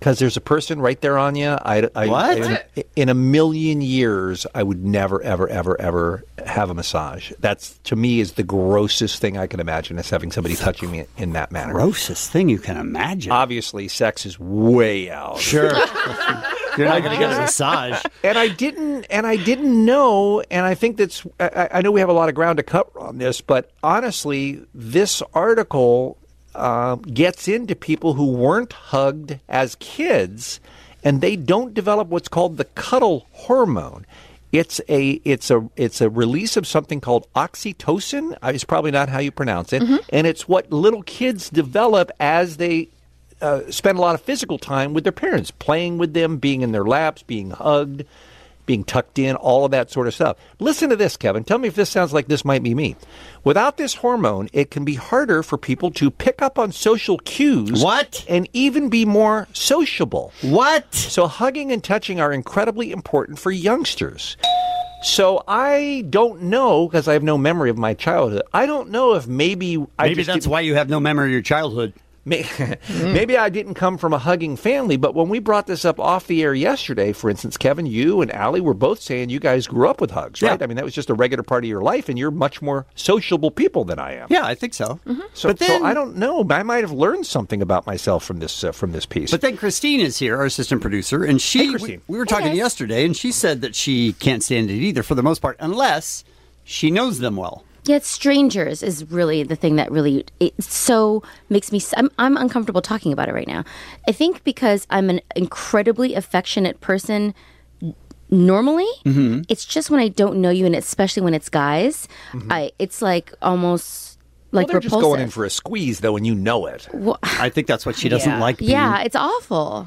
S5: Because there's a person right there on you. I, I,
S10: What?
S5: In, in a million years, I would never, ever, ever, ever have a massage. That's, to me, is the grossest thing I can imagine, is having somebody touching me in that manner.
S10: Grossest thing you can imagine.
S5: Obviously, sex is way out.
S10: Sure. You're not going to get a massage.
S5: And I didn't, and I didn't know, and I think that's, I, I know we have a lot of ground to cover on this, but honestly, this article uh, gets into people who weren't hugged as kids, and they don't develop what's called the cuddle hormone. It's a it's a it's a release of something called oxytocin. It's probably not how you pronounce it,
S8: Mm-hmm.
S5: and it's what little kids develop as they uh, spend a lot of physical time with their parents, playing with them, being in their laps, being hugged, being tucked in, all of that sort of stuff. Listen to this, Kevin. Tell me if this sounds like this might be me. Without this hormone, it can be harder for people to pick up on social cues.
S10: What?
S5: And even be more sociable.
S10: What?
S5: So hugging and touching are incredibly important for youngsters. So I don't know, because I have no memory of my childhood, I don't know if maybe... I
S10: Maybe
S5: just
S10: that's
S5: didn't-
S10: why you have no memory of your childhood.
S5: May- Maybe I didn't come from a hugging family, but when we brought this up off the air yesterday, for instance, Kevin, you and Allie were both saying you guys grew up with hugs, right?
S10: Yeah.
S5: I mean, that was just a regular part of your life, and you're much more sociable people than I am.
S10: Yeah, I think so.
S5: So,
S10: But then-
S5: so I don't know. I might have learned something about myself from this uh, from this piece.
S10: But then Christine is here, our assistant producer, and she
S5: Hey, Christine.
S10: we, we were talking yesterday, and she said that she can't stand it either for the most part, unless she knows them well.
S9: Yeah, it's strangers is really the thing that really it so makes me. I'm, I'm uncomfortable talking about it right now. I think because I'm an incredibly affectionate person normally.
S10: Mm-hmm.
S9: It's just when I don't know you, and especially when it's guys, I it's like almost like
S5: well, they're
S9: repulsive.
S5: just going in for a squeeze, though, and you know it.
S9: Wha-
S10: I think that's what she doesn't
S9: yeah.
S10: like. Being.
S9: Yeah, it's awful.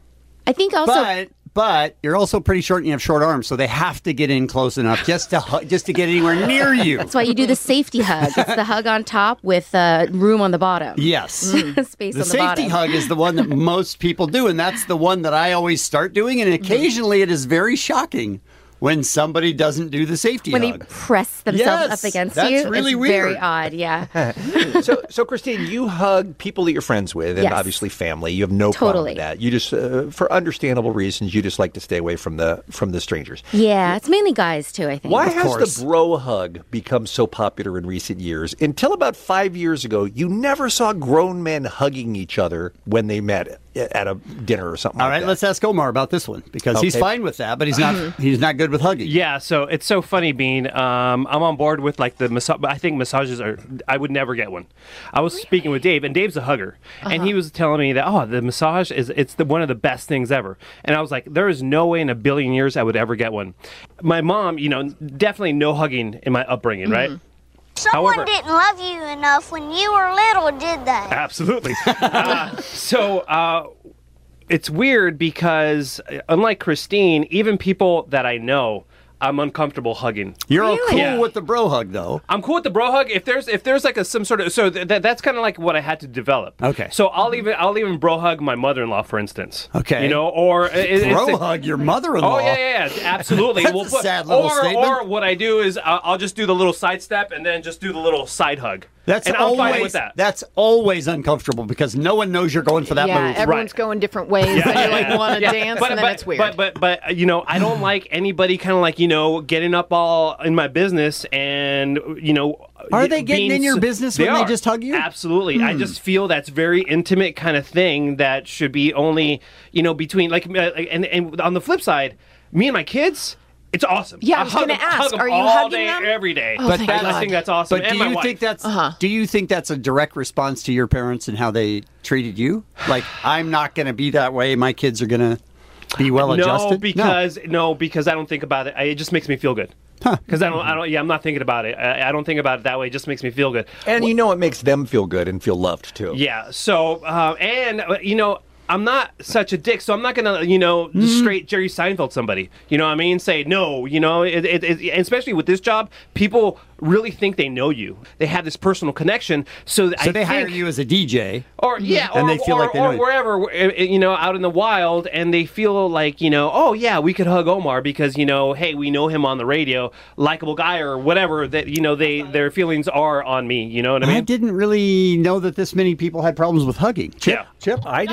S9: I think also.
S10: But but you're also pretty short and you have short arms, so they have to get in close enough just to hu- just to get anywhere near you.
S9: That's why you do the safety hug. It's the hug on top with uh, room on the bottom.
S10: Yes.
S9: Space
S10: The
S9: on the
S10: safety
S9: bottom.
S10: hug is the one that most people do, and that's the one that I always start doing. And occasionally, it is very shocking when somebody doesn't do the safety
S9: When
S10: hug.
S9: they press themselves
S10: Yes,
S9: up against
S10: that's
S9: you.
S10: really
S9: it's
S10: weird.
S9: very odd, yeah.
S5: so, so Christine, you hug people that you're friends with, and
S9: Yes.
S5: obviously family. You have no problem
S9: Totally.
S5: with that. You just, uh, for understandable reasons, you just like to stay away from the from the strangers.
S9: Yeah, it's mainly guys too, I think.
S5: Why has the bro hug become so popular in recent years? Until about five years ago, you never saw grown men hugging each other when they met at a dinner or something.
S10: All
S5: like
S10: right,
S5: that.
S10: let's ask Omar about this one because he's
S5: Okay.
S10: fine with that, but he's not. He's not good with hugging.
S13: Yeah, so it's so funny, Bean. Um, I'm on board with like the massage. I think massages are. I would never get one. I was speaking with Dave, and Dave's a hugger, and he was telling me that oh, the massage is it's the, one of the best things ever. And I was like, there is no way in a billion years I would ever get one. My mom, you know, definitely no hugging in my upbringing, right?
S23: Someone
S13: However-
S23: didn't love you enough when you were little, did they?
S13: Absolutely. uh, so uh, it's weird because, uh, unlike Christine, even people that I know, I'm uncomfortable hugging.
S10: You're all cool
S13: Yeah.
S10: with the bro hug, though.
S13: I'm cool with the bro hug. If there's if there's like a some sort of so th- that that's kind of like what I had to develop.
S10: Okay.
S13: So I'll even I'll even bro hug my mother-in-law, for instance.
S10: Okay.
S13: You know, or it,
S10: Bro
S13: it's,
S10: hug your mother-in-law.
S13: Oh yeah, yeah, yeah, absolutely.
S10: That's
S13: We'll
S10: a
S13: put-
S10: sad little
S13: or,
S10: statement.
S13: Or what I do is I'll, I'll just do the little side step and then just do the little side hug.
S10: That's
S13: and I'm
S10: always
S13: fine with that.
S10: that's always uncomfortable because no one knows you're going for that
S8: yeah,
S10: move.
S8: everyone's going different ways. and you like want to
S13: Yeah.
S8: dance,
S13: But-
S8: and then
S13: but-
S8: it's weird.
S13: But but but you know, I don't like anybody kind of like you know getting up all in my business and you know.
S10: Are they getting
S13: being
S10: in your
S13: s-
S10: business when they
S13: are.
S10: just hug you?
S13: Absolutely. I
S10: Hmm.
S13: just feel that's very intimate kind of thing that should be only you know between like uh, and and on the flip side, me and my kids. It's awesome.
S8: Yeah, I was
S13: hug
S8: gonna
S13: them-
S8: ask,
S13: hug them
S8: are you
S13: all
S8: hugging
S13: day,
S8: them?
S13: every day?
S8: Oh, thank
S13: I,
S8: God.
S13: I think that's awesome.
S10: But
S13: and
S10: do
S13: my
S10: you
S13: wife.
S10: think that's do you think that's a direct response to your parents and how they treated you? Like I'm not going to be that way. My kids are going to be well adjusted.
S13: No, because no. because I don't think about it. I, it just makes me feel good. Because I don't, I don't, yeah, I'm not thinking about it. I, I don't think about it that way. It just makes me feel good.
S5: And you know it makes them feel good and feel loved, too.
S13: Yeah. So, uh, and uh, you know, I'm not such a dick, so I'm not gonna, you know,
S10: Mm-hmm.
S13: just straight Jerry Seinfeld somebody. You know what I mean? Say no. You know, it, it, it, especially with this job, people really think they know you. They have this personal connection. So,
S10: So
S13: I
S10: they hire
S13: think,
S10: you as a D J,
S13: or yeah,
S10: and
S13: or,
S10: they feel
S13: or,
S10: like they know
S13: or
S10: you.
S13: wherever, uh, you know, out in the wild, and they feel like, you know, oh yeah, we could hug Omar because, you know, hey, we know him on the radio, likable guy or whatever that, you know, they their feelings are on me. You know what I mean?
S10: I didn't really know that this many people had problems with hugging. Chip,
S13: Yeah.
S10: Chip,
S5: I didn't know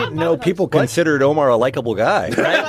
S5: people considered Omar a likable guy.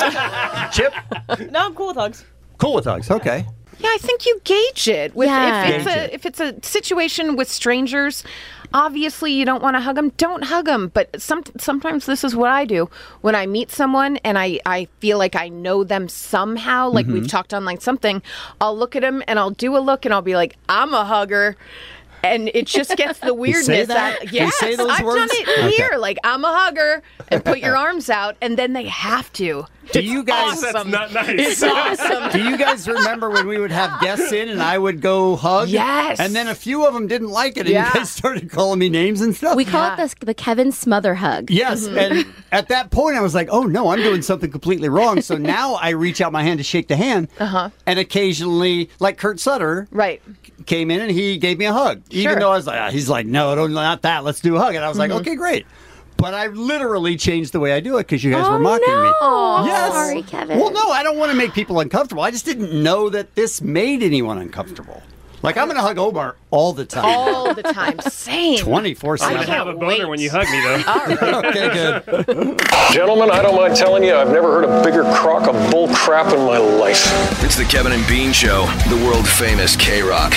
S10: Chip?
S11: No, I'm cool with hugs.
S10: Cool with hugs. Okay.
S8: Yeah, I think you gauge it. With,
S9: Yeah.
S8: if, it's
S10: Gauge
S8: a,
S10: it.
S8: if it's a situation with strangers, obviously you don't want to hug them. Don't hug them. But some, sometimes this is what I do. When I meet someone and I, I feel like I know them somehow, like
S10: Mm-hmm.
S8: we've talked on like something, I'll look at them and I'll do a look and I'll be like, I'm a hugger. And it just gets the weirdness
S10: that?
S8: out.
S10: You
S8: Yes,
S10: say those
S8: I've
S10: words?
S8: done it here.
S10: Okay.
S8: Like, I'm a hugger, and put your arms out, and then they have to.
S10: Do you guys?
S8: Awesome.
S6: That's not nice.
S8: It's awesome.
S10: Do you guys remember when we would have guests in and I would go hug?
S8: Yes.
S10: And then a few of them didn't like it, and
S8: Yeah.
S10: you guys started calling me names and stuff.
S9: We call it the, the Kevin Smother hug.
S10: Yes, and at that point I was like, "Oh no, I'm doing something completely wrong." So now I reach out my hand to shake the hand,
S8: Uh-huh.
S10: and occasionally, like Kurt Sutter,
S8: Right.
S10: came in and he gave me a hug, even
S8: Sure.
S10: though I was like, ah, "He's like, no, don't, not that. Let's do a hug." And I was like, "Okay, great." But I literally changed the way I do it because you guys
S9: Oh,
S10: were mocking
S9: no.
S10: me.
S9: I'm
S10: Yes.
S9: sorry, Kevin.
S10: Well, no, I don't want to make people uncomfortable. I just didn't know that this made anyone uncomfortable. Like, I'm going to hug Omar all the time.
S8: All the time. Same.
S10: twenty-four
S6: I
S10: seven.
S6: have a boner when you hug me, though.
S8: All right.
S10: Okay, good.
S12: Gentlemen, I don't mind telling you, I've never heard a bigger crock of bull crap in my life.
S4: It's the Kevin and Bean Show, the world famous K-Rock.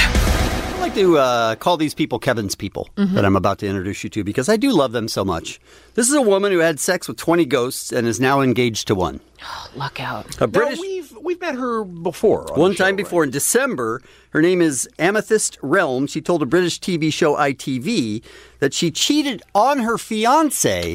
S10: I like to uh, call these people Kevin's people that I'm about to introduce you to because I do love them so much. This is a woman who had sex with twenty ghosts and is now engaged to one.
S8: Look out.
S10: A British.
S5: No, we've we've met her before. on
S10: One
S5: the show,
S10: time before in December, her name is Amethyst Realm. She told a British T V show I T V that she cheated on her fiance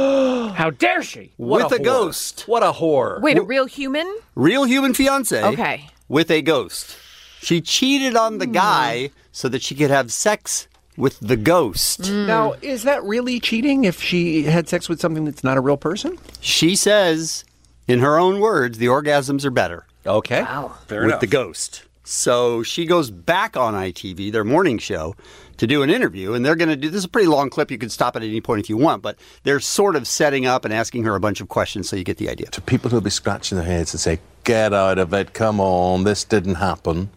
S6: How dare she?
S5: What
S10: with a,
S5: whore.
S10: ghost.
S5: What a whore.
S8: Wait, a real human?
S10: Real human fiance.
S8: Okay.
S10: With a ghost. She cheated on the guy so that she could have sex with the ghost.
S5: Now, is that really cheating if she had sex with something that's not a real person?
S10: She says, in her own words, the orgasms are better.
S5: Okay.
S8: Wow.
S5: Fair
S10: with
S5: enough.
S10: the ghost. So she goes back on I T V, their morning show, to do an interview. And they're going to do this is a pretty long clip. You can stop at any point if you want. But they're sort of setting up and asking her a bunch of questions so you get the idea.
S12: To people who'll be scratching their heads and say, get out of it, come on, this didn't happen.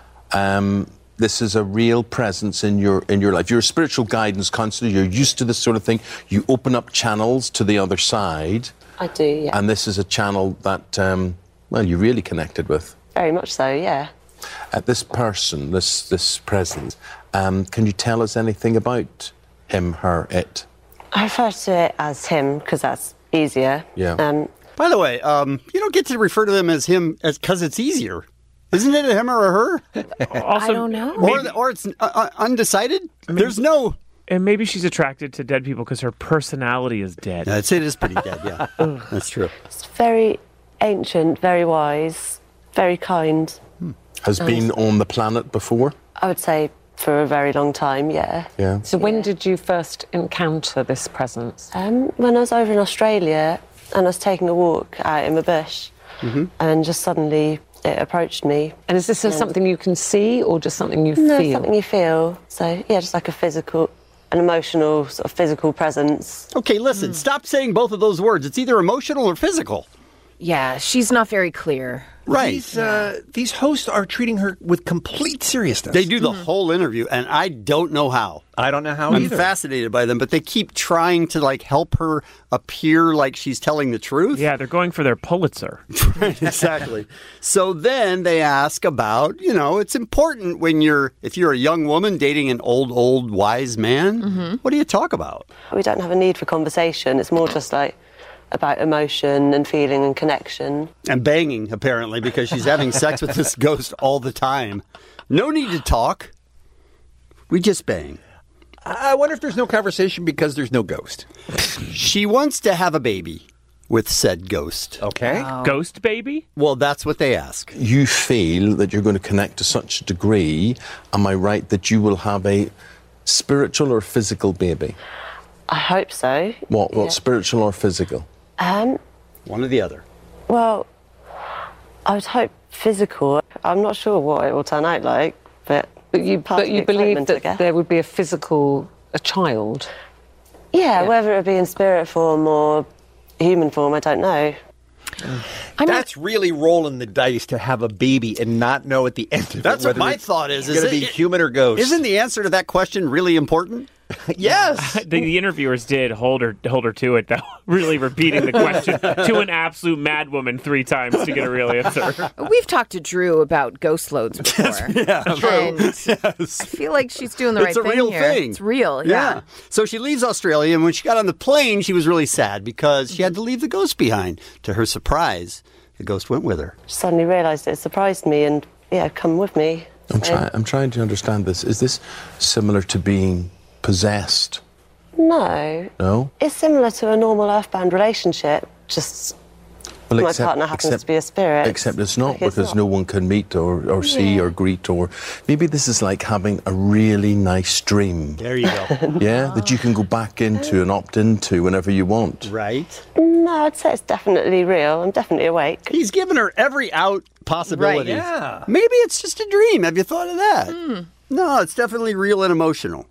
S12: Um, this is a real presence in your in your life. You're a spiritual guidance counselor. You're used to this sort of thing. You open up channels to the other side.
S11: I do, yeah.
S12: And this is a channel that, um, well, you really connected with.
S11: Very much so, yeah.
S12: Uh, this person, this this presence, um, can you tell us anything about him, her, it?
S11: I refer to it as him because that's easier.
S12: Yeah.
S11: Um,
S10: By the way, um, you don't get to refer to them as him as because it's easier. Isn't it a him or a her?
S6: Also,
S8: I don't know.
S10: Or, or it's uh, uh, undecided? There's no...
S6: And maybe she's attracted to dead people because her personality is dead.
S10: I'd say it is pretty dead, yeah. That's true.
S11: it's very ancient, very wise, very kind.
S12: Has
S11: Um,
S12: been on the planet before?
S11: I would say for a very long time, yeah.
S12: Yeah.
S14: So when did you first encounter this presence?
S11: Um, when I was over in Australia and I was taking a walk out in the bush and just suddenly it approached me.
S14: And is this a,
S11: And-
S14: something you can see or just something you
S11: No,
S14: feel?
S11: something you feel. So, yeah, just like a physical, an emotional sort of physical presence.
S10: Okay, listen, stop saying both of those words. It's either emotional or physical.
S8: Yeah, she's not very clear.
S10: Right.
S5: These, uh, these hosts are treating her with complete seriousness.
S10: They do the whole interview, and I don't know how.
S5: I don't know how
S10: I'm
S5: either.
S10: fascinated by them, but they keep trying to like help her appear like she's telling the truth.
S6: Yeah, they're going for their Pulitzer.
S10: Exactly. So then they ask about, you know, it's important when you're, if you're a young woman dating an old, old, wise man, what do you talk about?
S11: We don't have a need for conversation. It's more just like about emotion and feeling and connection.
S10: And banging, apparently, because she's having sex with this ghost all the time. No need to talk. We just bang.
S5: I wonder if there's no conversation because there's no ghost.
S10: She wants to have a baby with said ghost.
S5: Okay.
S6: Ghost baby?
S10: Well, that's what they ask.
S12: You feel that you're going to connect to such a degree, am I right, that you will have a spiritual or physical baby?
S11: I hope so.
S12: What, what
S11: Yeah.
S12: spiritual or physical?
S11: Um,
S10: One or the other.
S11: well, I would hope physical. I'm not sure what it will turn out like, but
S14: But you,
S11: part
S14: but
S11: of
S14: you
S11: the
S14: believe
S11: excitement, I
S14: that
S11: guess.
S14: there would be a physical, a child?
S11: Yeah, whether it be in spirit form or human form, I don't know.
S5: That's really rolling the dice to have a baby and not know at the end of
S10: That's
S5: it
S10: what
S5: whether
S10: my
S5: it's
S10: thought is.
S5: going to
S10: is
S5: be
S10: it-
S5: human or ghost.
S10: Isn't the answer to that question really important?
S5: Yes.
S6: the, the interviewers did hold her hold her to it, though, really repeating the question to an absolute madwoman three times to get a real answer.
S8: We've talked to Drew about ghost loads before.
S10: Yeah, true.
S8: And
S10: Yes.
S8: I feel like she's doing the
S10: It's
S8: right
S10: a
S8: thing
S10: real
S8: here.
S10: thing.
S8: It's real, yeah.
S10: So she leaves Australia, and when she got on the plane, she was really sad because she had to leave the ghost behind. To her surprise, the ghost went with her.
S11: Suddenly realised it surprised me and, yeah, come with me.
S12: I'm,
S11: So-
S12: try- I'm trying to understand this. Is this similar to being possessed?
S11: No.
S12: No?
S11: It's similar to a normal earthbound relationship, just
S12: Well,
S11: my
S12: except-
S11: partner happens
S12: except-
S11: to be a spirit.
S12: Except it's not
S11: Like, it's
S12: because
S11: not.
S12: no one can meet or, or see
S11: Yeah.
S12: or greet or maybe this is like having a really nice dream.
S10: There you go.
S12: Yeah, that you can go back into and opt into whenever you want.
S10: Right.
S11: No, I'd say it's definitely real. I'm definitely awake.
S10: He's given her every out possibility.
S11: Right, yeah.
S10: Maybe it's just a dream. Have you thought of that? No, it's definitely real and emotional.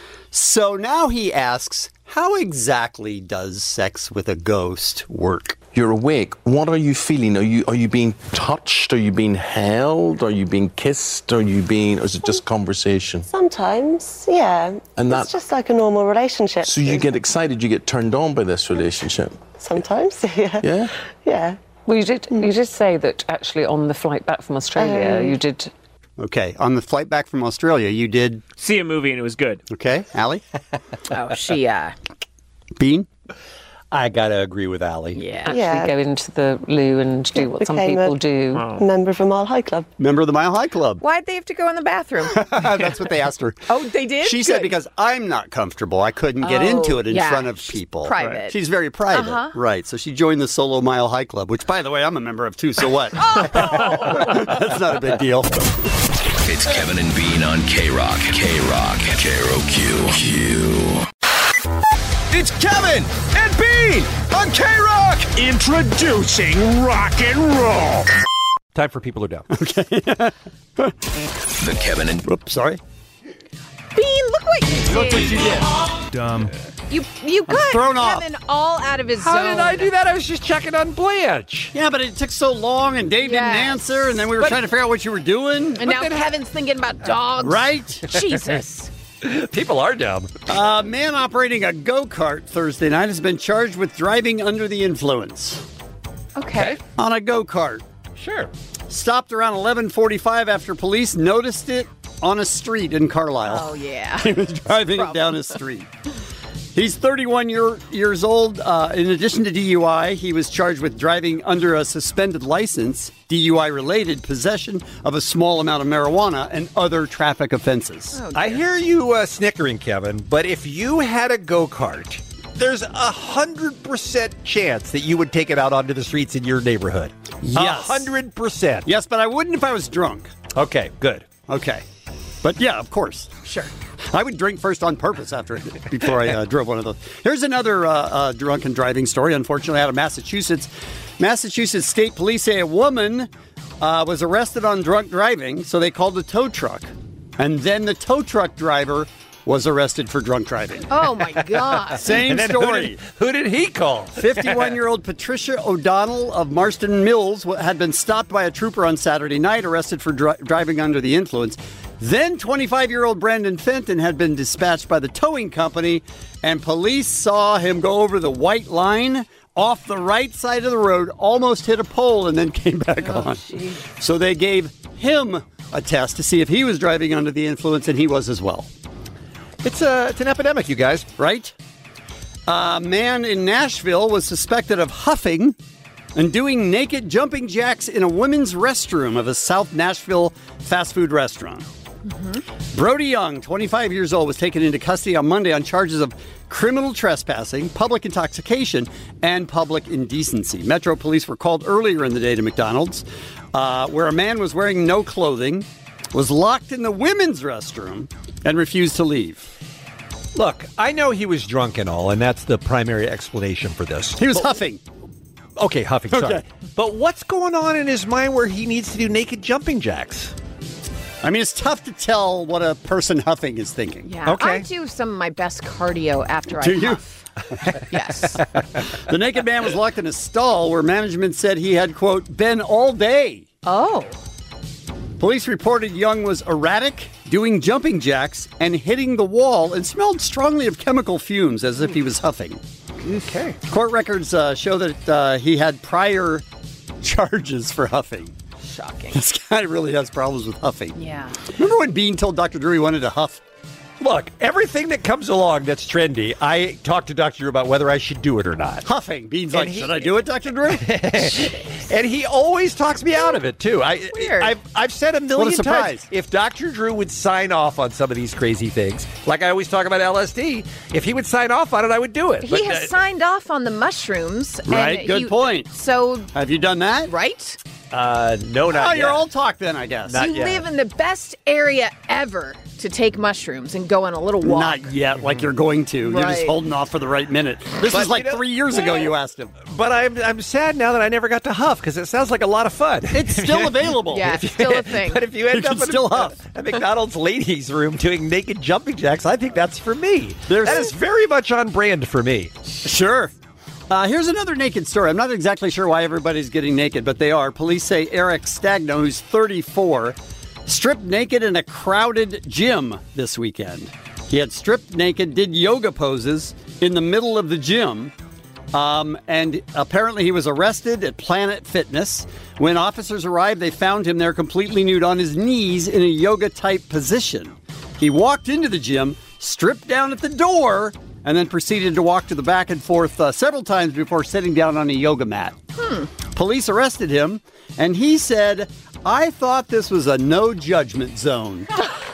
S10: So now he asks, how exactly does sex with a ghost work?
S12: You're awake. What are you feeling? Are you are you being touched? Are you being held? Are you being kissed? Are you being? Or is it just conversation?
S11: Sometimes, yeah.
S12: And
S11: it's
S12: that-
S11: just like a normal relationship.
S12: So you get excited. You get turned on by this relationship.
S11: Sometimes, yeah.
S12: Yeah.
S11: Yeah.
S14: Well, you did. You did say that actually on the flight back from Australia,
S11: Um,
S14: you did.
S10: Okay, on the flight back from Australia, you did
S6: see a movie and it was good.
S10: Okay, Allie?
S8: Oh, she, uh...
S10: Bean?
S5: I gotta agree with Allie.
S8: Yeah.
S14: Actually
S11: Yeah.
S14: go into the loo and do what some
S11: Became
S14: people
S11: a
S14: do.
S11: Member of a Mile High Club.
S10: Member of the Mile High Club.
S8: Why'd they have to go in the bathroom?
S10: That's what they asked her.
S8: Oh, they did?
S10: She said
S8: Good.
S10: because I'm not comfortable, I couldn't get
S8: Oh,
S10: into it in
S8: yeah.
S10: front of people.
S8: private. Right.
S10: She's very private.
S8: Uh-huh.
S10: Right. So she joined the Solo Mile High Club, which, by the way, I'm a member of too, so what? That's not a big deal.
S4: It's Kevin and Bean on K-Rock. K-Rock. K R O Q. Q.
S7: It's Kevin and Bean on K-Rock. Introducing rock and roll.
S5: Time for people who don't.
S4: The Kevin and...
S10: Oops, sorry.
S8: Bean, look what you did.
S10: Look what you did.
S7: Dumb.
S8: You, you got
S10: thrown off.
S8: Kevin all out of his
S5: How
S8: zone.
S5: did I do that? I was just checking on Blanche.
S10: Yeah, but it took so long, and Dave didn't
S8: Yes.
S10: answer, and then we were
S8: But-
S10: trying to figure out what you were doing.
S8: And now Kevin's thinking about dogs.
S10: Right?
S8: Jesus.
S5: People are dumb.
S10: A man operating a go-kart Thursday night has been charged with driving under the influence
S8: Okay.
S10: on a go-kart.
S5: Sure.
S10: Stopped around eleven forty-five after police noticed it on a street in Carlisle.
S8: Oh, yeah.
S10: He was driving it down a street. He's thirty-one year, years old. Uh, in addition to D U I, he was charged with driving under a suspended license, D U I-related possession of a small amount of marijuana, and other traffic offenses.
S8: Oh,
S5: I hear you uh, snickering, Kevin, but if you had a go-kart, there's a hundred percent chance that you would take it out onto the streets in your neighborhood. A
S10: Yes.
S5: hundred percent.
S10: Yes, but I wouldn't if I was drunk.
S5: Okay, good.
S10: Okay. But yeah, of course.
S8: Sure.
S10: I would drink first on purpose after before I uh, drove one of those. Here's another uh, uh, drunken driving story, unfortunately, out of Massachusetts. Massachusetts State Police say a woman uh, was arrested on drunk driving, so they called a tow truck. And then the tow truck driver was arrested for drunk driving.
S8: Oh, my God.
S10: Same
S5: And then
S10: story.
S5: Who did, who did he call?
S10: fifty-one-year-old Patricia O'Donnell of Marston Mills wa- had been stopped by a trooper on Saturday night, arrested for dri- driving under the influence. Then twenty-five-year-old Brandon Fenton had been dispatched by the towing company, and police saw him go over the white line off the right side of the road, almost hit a pole, and then came back
S8: Oh,
S10: on. So they gave him a test to see if he was driving under the influence, and he was as well.
S5: It's a it's an epidemic, you guys.
S10: Right? A man in Nashville was suspected of huffing and doing naked jumping jacks in a women's restroom of a South Nashville fast food restaurant. Mm-hmm. Brody Young, twenty-five years old, was taken into custody on Monday on charges of criminal trespassing, public intoxication, and public indecency. Metro police were called earlier in the day to McDonald's, uh, where a man was wearing no clothing, was locked in the women's restroom, and refused to leave.
S5: Look, I know he was drunk and all, and that's the primary explanation for this.
S10: He was
S5: But-
S10: huffing.
S5: Okay, huffing, sorry.
S10: Okay.
S5: But what's going on in his mind where he needs to do naked jumping jacks?
S10: I mean, it's tough to tell what a person huffing is thinking.
S8: Yeah.
S5: Okay.
S8: I do some of my best cardio after I
S10: Do you?
S8: huff. Yes.
S10: The naked man was locked in a stall where management said he had, quote, been all day.
S8: Oh.
S10: Police reported Young was erratic, doing jumping jacks and hitting the wall and smelled strongly of chemical fumes as if he was huffing.
S5: Okay.
S10: Court records uh, show that uh, he had prior charges for huffing.
S8: Shocking.
S10: This guy really has problems with huffing.
S8: Yeah.
S10: Remember when Bean told Doctor Drew he wanted to huff?
S5: Look, everything that comes along that's trendy, I talk to Doctor Drew about whether I should do it or not.
S10: Huffing. Bean's
S5: And
S10: like,
S5: he-
S10: should I do it, Doctor Drew?
S5: And he always talks me out of it, too. I,
S8: Weird.
S5: I've, I've said a million
S10: What a surprise.
S5: times, if Doctor Drew would sign off on some of these crazy things, like I always talk about L S D, if he would sign off on it, I would do it.
S8: He
S5: But,
S8: has
S5: uh,
S8: signed off on the mushrooms.
S10: Right,
S8: and
S10: good
S8: you-
S10: point.
S8: So,
S10: Have you done that?
S8: right?
S5: uh, no, not
S10: Oh,
S5: yet.
S10: you're all talk then, I guess.
S5: Not
S8: you
S5: yet.
S8: live in the best area ever to take mushrooms and go on a little walk.
S10: Not yet, like you're going to. You're just
S8: Right.
S10: holding off for the right minute. This
S5: But,
S10: was like
S5: you know-
S10: three years ago you asked him.
S5: But I'm I'm sad now that I never got to huff because it sounds like a lot of fun.
S10: It's still available.
S8: Yeah, it's still a thing.
S5: But if you end
S10: You
S5: up
S10: can
S5: in
S10: still
S5: a,
S10: huff.
S5: a McDonald's ladies' room doing naked jumping jacks, I think that's for me.
S10: There's-
S5: that is very much on brand for me.
S10: Sure. Uh, here's another naked story. I'm not exactly sure why everybody's getting naked, but they are. Police say Eric Stagno, who's thirty-four, stripped naked in a crowded gym this weekend. He had stripped naked, did yoga poses in the middle of the gym. Um, and apparently he was arrested at Planet Fitness. When officers arrived, they found him there completely nude on his knees in a yoga-type position. He walked into the gym, stripped down at the door, and then proceeded to walk to the back and forth uh, several times before sitting down on a yoga mat.
S8: Hmm.
S10: Police arrested him, and he said, I thought this was a no-judgment zone.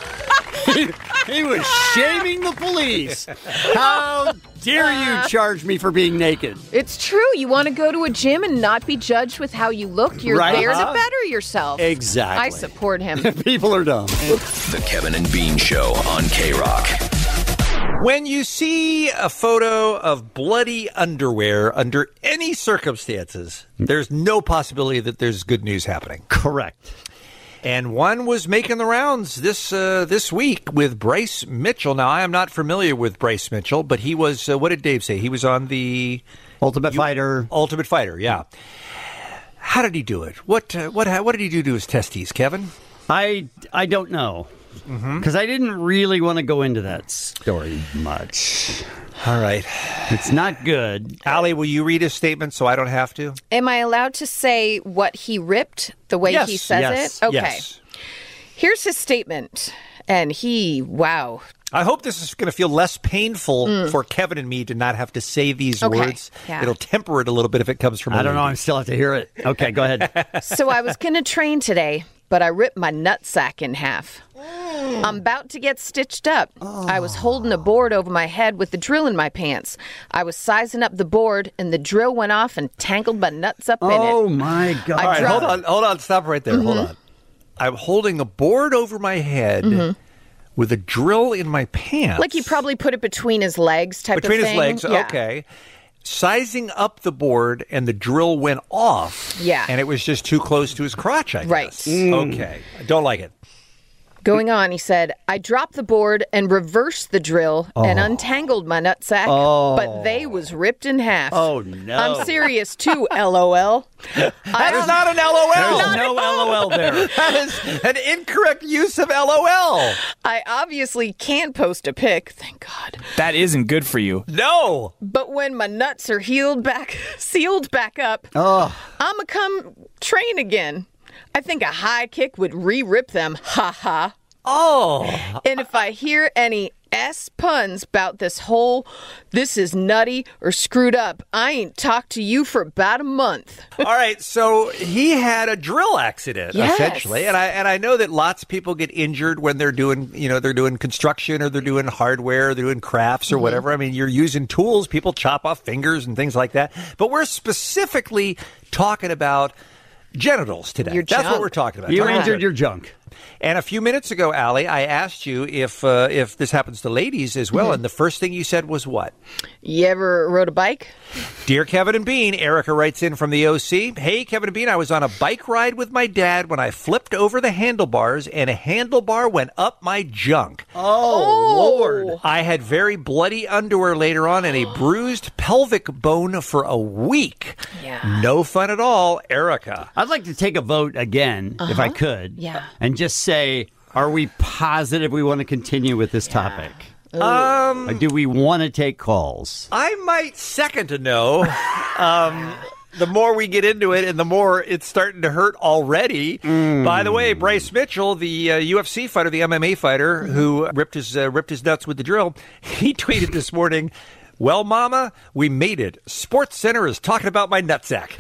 S10: he, he was shaming the police. How dare you charge me for being naked?
S8: It's true. You want to go to a gym and not be judged with how you look. You're
S10: Right.
S8: there
S10: Uh-huh.
S8: to better yourself.
S10: Exactly.
S8: I support him.
S10: People are dumb.
S4: The Kevin and Bean Show on K-Rock.
S5: When you see a photo of bloody underwear under any circumstances, there's no possibility that there's good news happening.
S10: Correct.
S5: And one was making the rounds this uh, this week with Bryce Mitchell. Now, I am not familiar with Bryce Mitchell, but he was, uh, what did Dave say? He was on the
S10: Ultimate Fighter.
S5: Ultimate Fighter, yeah. How did he do it? What uh, what what did he do to his testes, Kevin?
S10: I, I don't know. Because I didn't really want to go into that story much.
S5: All right.
S10: It's not good.
S5: Allie, will you read his statement so I don't have to?
S8: Am I allowed to say what he ripped the way
S5: Yes,
S8: he says
S5: yes,
S8: it? Okay.
S5: yes.
S8: Here's his statement. And he, wow.
S5: I hope this is going to feel less painful for Kevin and me to not have to say these
S8: Okay,
S5: words.
S8: yeah.
S5: It'll temper it a little bit if it comes from a
S10: I don't know.
S5: lady.
S10: I still have to hear it. Okay, go ahead.
S8: So I was going to train today, but I ripped my nutsack in half. I'm about to get stitched up. I was holding a board over my head with the drill in my pants. I was sizing up the board, and the drill went off and tangled my nuts up in it.
S10: Oh, my God.
S8: I
S5: All right,
S8: dropped-
S5: hold on, hold on, stop right there. Hold
S8: Mhm.
S5: on. I'm holding a board over my head
S8: Mhm.
S5: with a drill in my pants.
S8: Like he probably put it between his legs type
S5: Between
S8: of
S5: his
S8: thing.
S5: legs,
S8: Yeah.
S5: okay. Sizing up the board, and the drill went off.
S8: Yeah.
S5: And it was just too close to his crotch, I guess.
S8: Right. Mm.
S5: Okay. I don't like it.
S8: Going on, he said, I dropped the board and reversed the drill and
S5: Oh.
S8: untangled my nutsack,
S5: Oh.
S8: but they was ripped in half.
S10: Oh, no.
S8: I'm serious, too, LOL.
S5: That is not an LOL.
S10: There's no LOL there.
S5: That is an incorrect use of LOL.
S8: I obviously can't post a pic, thank God.
S15: That isn't good for you.
S5: No.
S8: But when my nuts are healed back, sealed back up,
S10: Oh.
S8: I'ma come train again. I think a high kick would re-rip them, ha ha.
S5: Oh.
S8: And if I hear any S puns about this whole, this is nutty or screwed up, I ain't talked to you for about a month.
S5: All right, so he had a drill accident
S8: Yes.
S5: essentially, and I and I know that lots of people get injured when they're doing, you know, they're doing construction or they're doing hardware, they're doing crafts or
S8: Mm-hmm.
S5: whatever. I mean, you're using tools, people chop off fingers and things like that. But we're specifically talking about genitals today.
S8: Your
S5: That's what
S8: junk.
S5: we're talking about.
S10: You
S5: Talking
S10: injured
S5: about-
S10: your junk.
S5: And a few minutes ago, Allie, I asked you if uh, if this happens to ladies as well,
S8: Mhm.
S5: and the first thing you said was what?
S8: You ever rode a bike?
S5: Dear Kevin and Bean, Erica writes in from the O C. Hey, Kevin and Bean, I was on a bike ride with my dad when I flipped over the handlebars and a handlebar went up my junk.
S10: Oh, Lord.
S5: I had very bloody underwear later on and a bruised pelvic bone for a week.
S8: Yeah.
S5: No fun at all, Erica.
S10: I'd like to take a vote again, if I
S8: Uh-huh.
S10: could.
S8: Yeah.
S10: And just say, Are we positive we want to continue with this topic?
S5: Um,
S10: or do we want to take calls?
S5: I might second to no. Um, the more we get into it and the more it's starting to hurt already.
S10: Mm.
S5: By the way, Bryce Mitchell, the uh, U F C fighter, the M M A fighter who ripped his uh, ripped his nuts with the drill, he tweeted this morning, "Well, Mama, we made it. Sports Center is talking about my nutsack."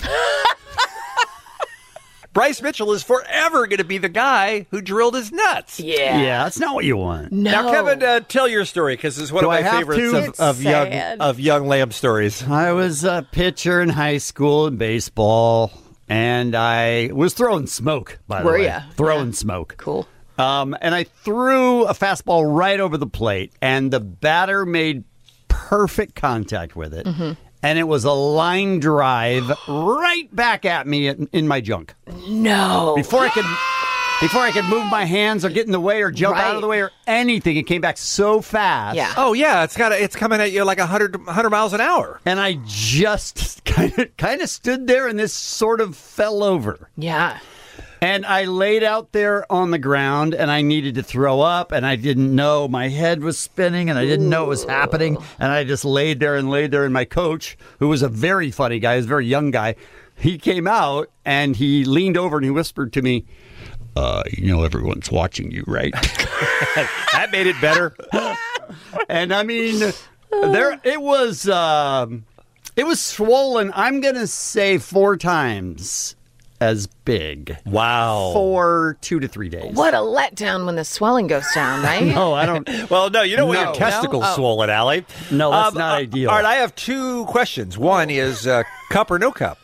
S5: Bryce Mitchell is forever going to be the guy who drilled his nuts.
S8: Yeah.
S10: Yeah, that's not what you want.
S8: No.
S5: Now, Kevin, uh, tell your story because it's one
S10: Do
S5: of
S10: I
S5: my
S10: have
S5: favorites
S10: to?
S5: of,
S10: It's
S5: of young
S8: sad.
S5: of young lamb stories.
S10: I was a pitcher in high school in baseball, and I was throwing smoke, by the
S8: Were
S10: way.
S8: ya?
S10: Throwing smoke.
S8: Cool.
S10: Um, and I threw a fastball right over the plate, and the batter made perfect contact with it.
S8: Mm-hmm.
S10: And it was a line drive right back at me in, in my junk.
S8: No.
S10: Before I could before I could move my hands or get in the way or jump out of the way or anything, it came back so fast.
S8: Yeah.
S5: Oh yeah, it's got a, it's coming at you like one hundred, one hundred miles an hour.
S10: And I just kind of kind of stood there and this sort of fell over.
S8: Yeah.
S10: And I laid out there on the ground, and I needed to throw up, and I didn't know. My head was spinning, and I didn't know it was happening. And I just laid there and laid there. And my coach, who was a very funny guy, he was a very young guy, he came out, and he leaned over, and he whispered to me, uh, you know everyone's watching you, right?
S5: That made it better.
S10: And, I mean, there it was, um, it was swollen, I'm going to say four times as big.
S5: Wow.
S10: For two to three days.
S8: What a letdown when the swelling goes down, right?
S10: No, I don't.
S5: Well, no, you don't want
S10: No.
S5: your testicles
S8: No? Oh.
S5: swollen, Allie.
S10: No, that's
S5: Um,
S10: not
S5: uh,
S10: ideal.
S5: All right, I have two questions. One is uh, cup or no cup?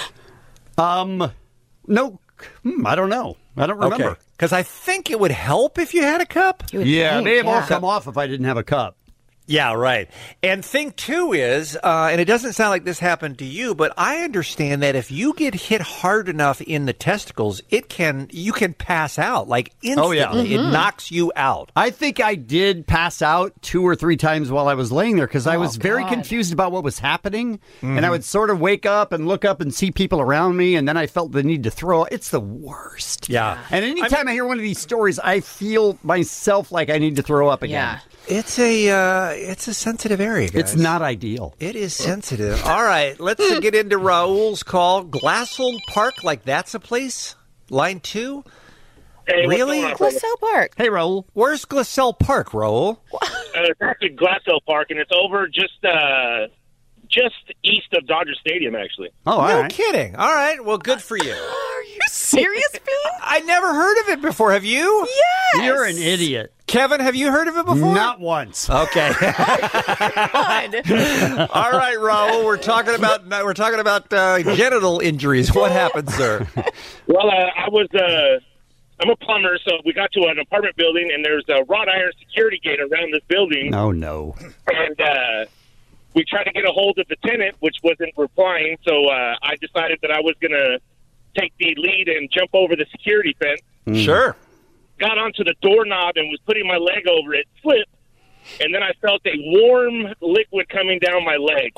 S10: Um, no, hmm, I don't know. I don't remember.
S5: Because I think it would help if you had a cup.
S10: Yeah,
S8: think,
S10: may have all
S8: yeah.
S10: come off if I didn't have a cup.
S5: Yeah, right. And thing two is, uh, and it doesn't sound like this happened to you, but I understand that if you get hit hard enough in the testicles, it can you can pass out like instantly.
S10: Oh, yeah.
S5: It knocks you out.
S10: I think I did pass out two or three times while I was laying there because I
S8: Oh,
S10: was very
S8: God.
S10: confused about what was happening.
S5: Mm-hmm.
S10: And I would sort of wake up and look up and see people around me, and then I felt the need to throw. It's the worst.
S5: Yeah.
S10: And anytime I, hear one of these stories, I feel myself like I need to throw up again.
S8: Yeah.
S5: It's a uh, it's a sensitive area, guys.
S10: It's not ideal.
S5: It is sensitive. All right, let's uh, get into Raul's call. Glassell Park, like that's a place? Line two?
S15: Hey, what's
S5: Really?
S15: going on?
S8: Glassell Park.
S10: Hey, Raul.
S5: Where's Glassell Park, Raul?
S15: Uh, it's actually Glassell Park, and it's over just uh, just east of Dodger Stadium, actually.
S10: Oh, all
S5: no
S10: right.
S5: kidding. All right, well, good for you.
S8: Are you serious, Bean?
S5: I never heard of it before. Have you?
S8: Yes.
S10: You're an idiot.
S5: Kevin, have you heard of it before?
S10: Not once.
S5: Okay.
S8: God.
S5: All right, Raul. We're talking about we're talking about uh, genital injuries. What happened, sir?
S15: Well, uh, I was uh, I'm a plumber, so we got to an apartment building, and there's a wrought iron security gate around this building,
S10: No, no.
S15: and uh, we tried to get a hold of the tenant, which wasn't replying. So uh, I decided that I was going to take the lead and jump over the security fence.
S5: Sure.
S15: Got onto the doorknob and was putting my leg over it, slipped, and then I felt a warm liquid coming down my leg.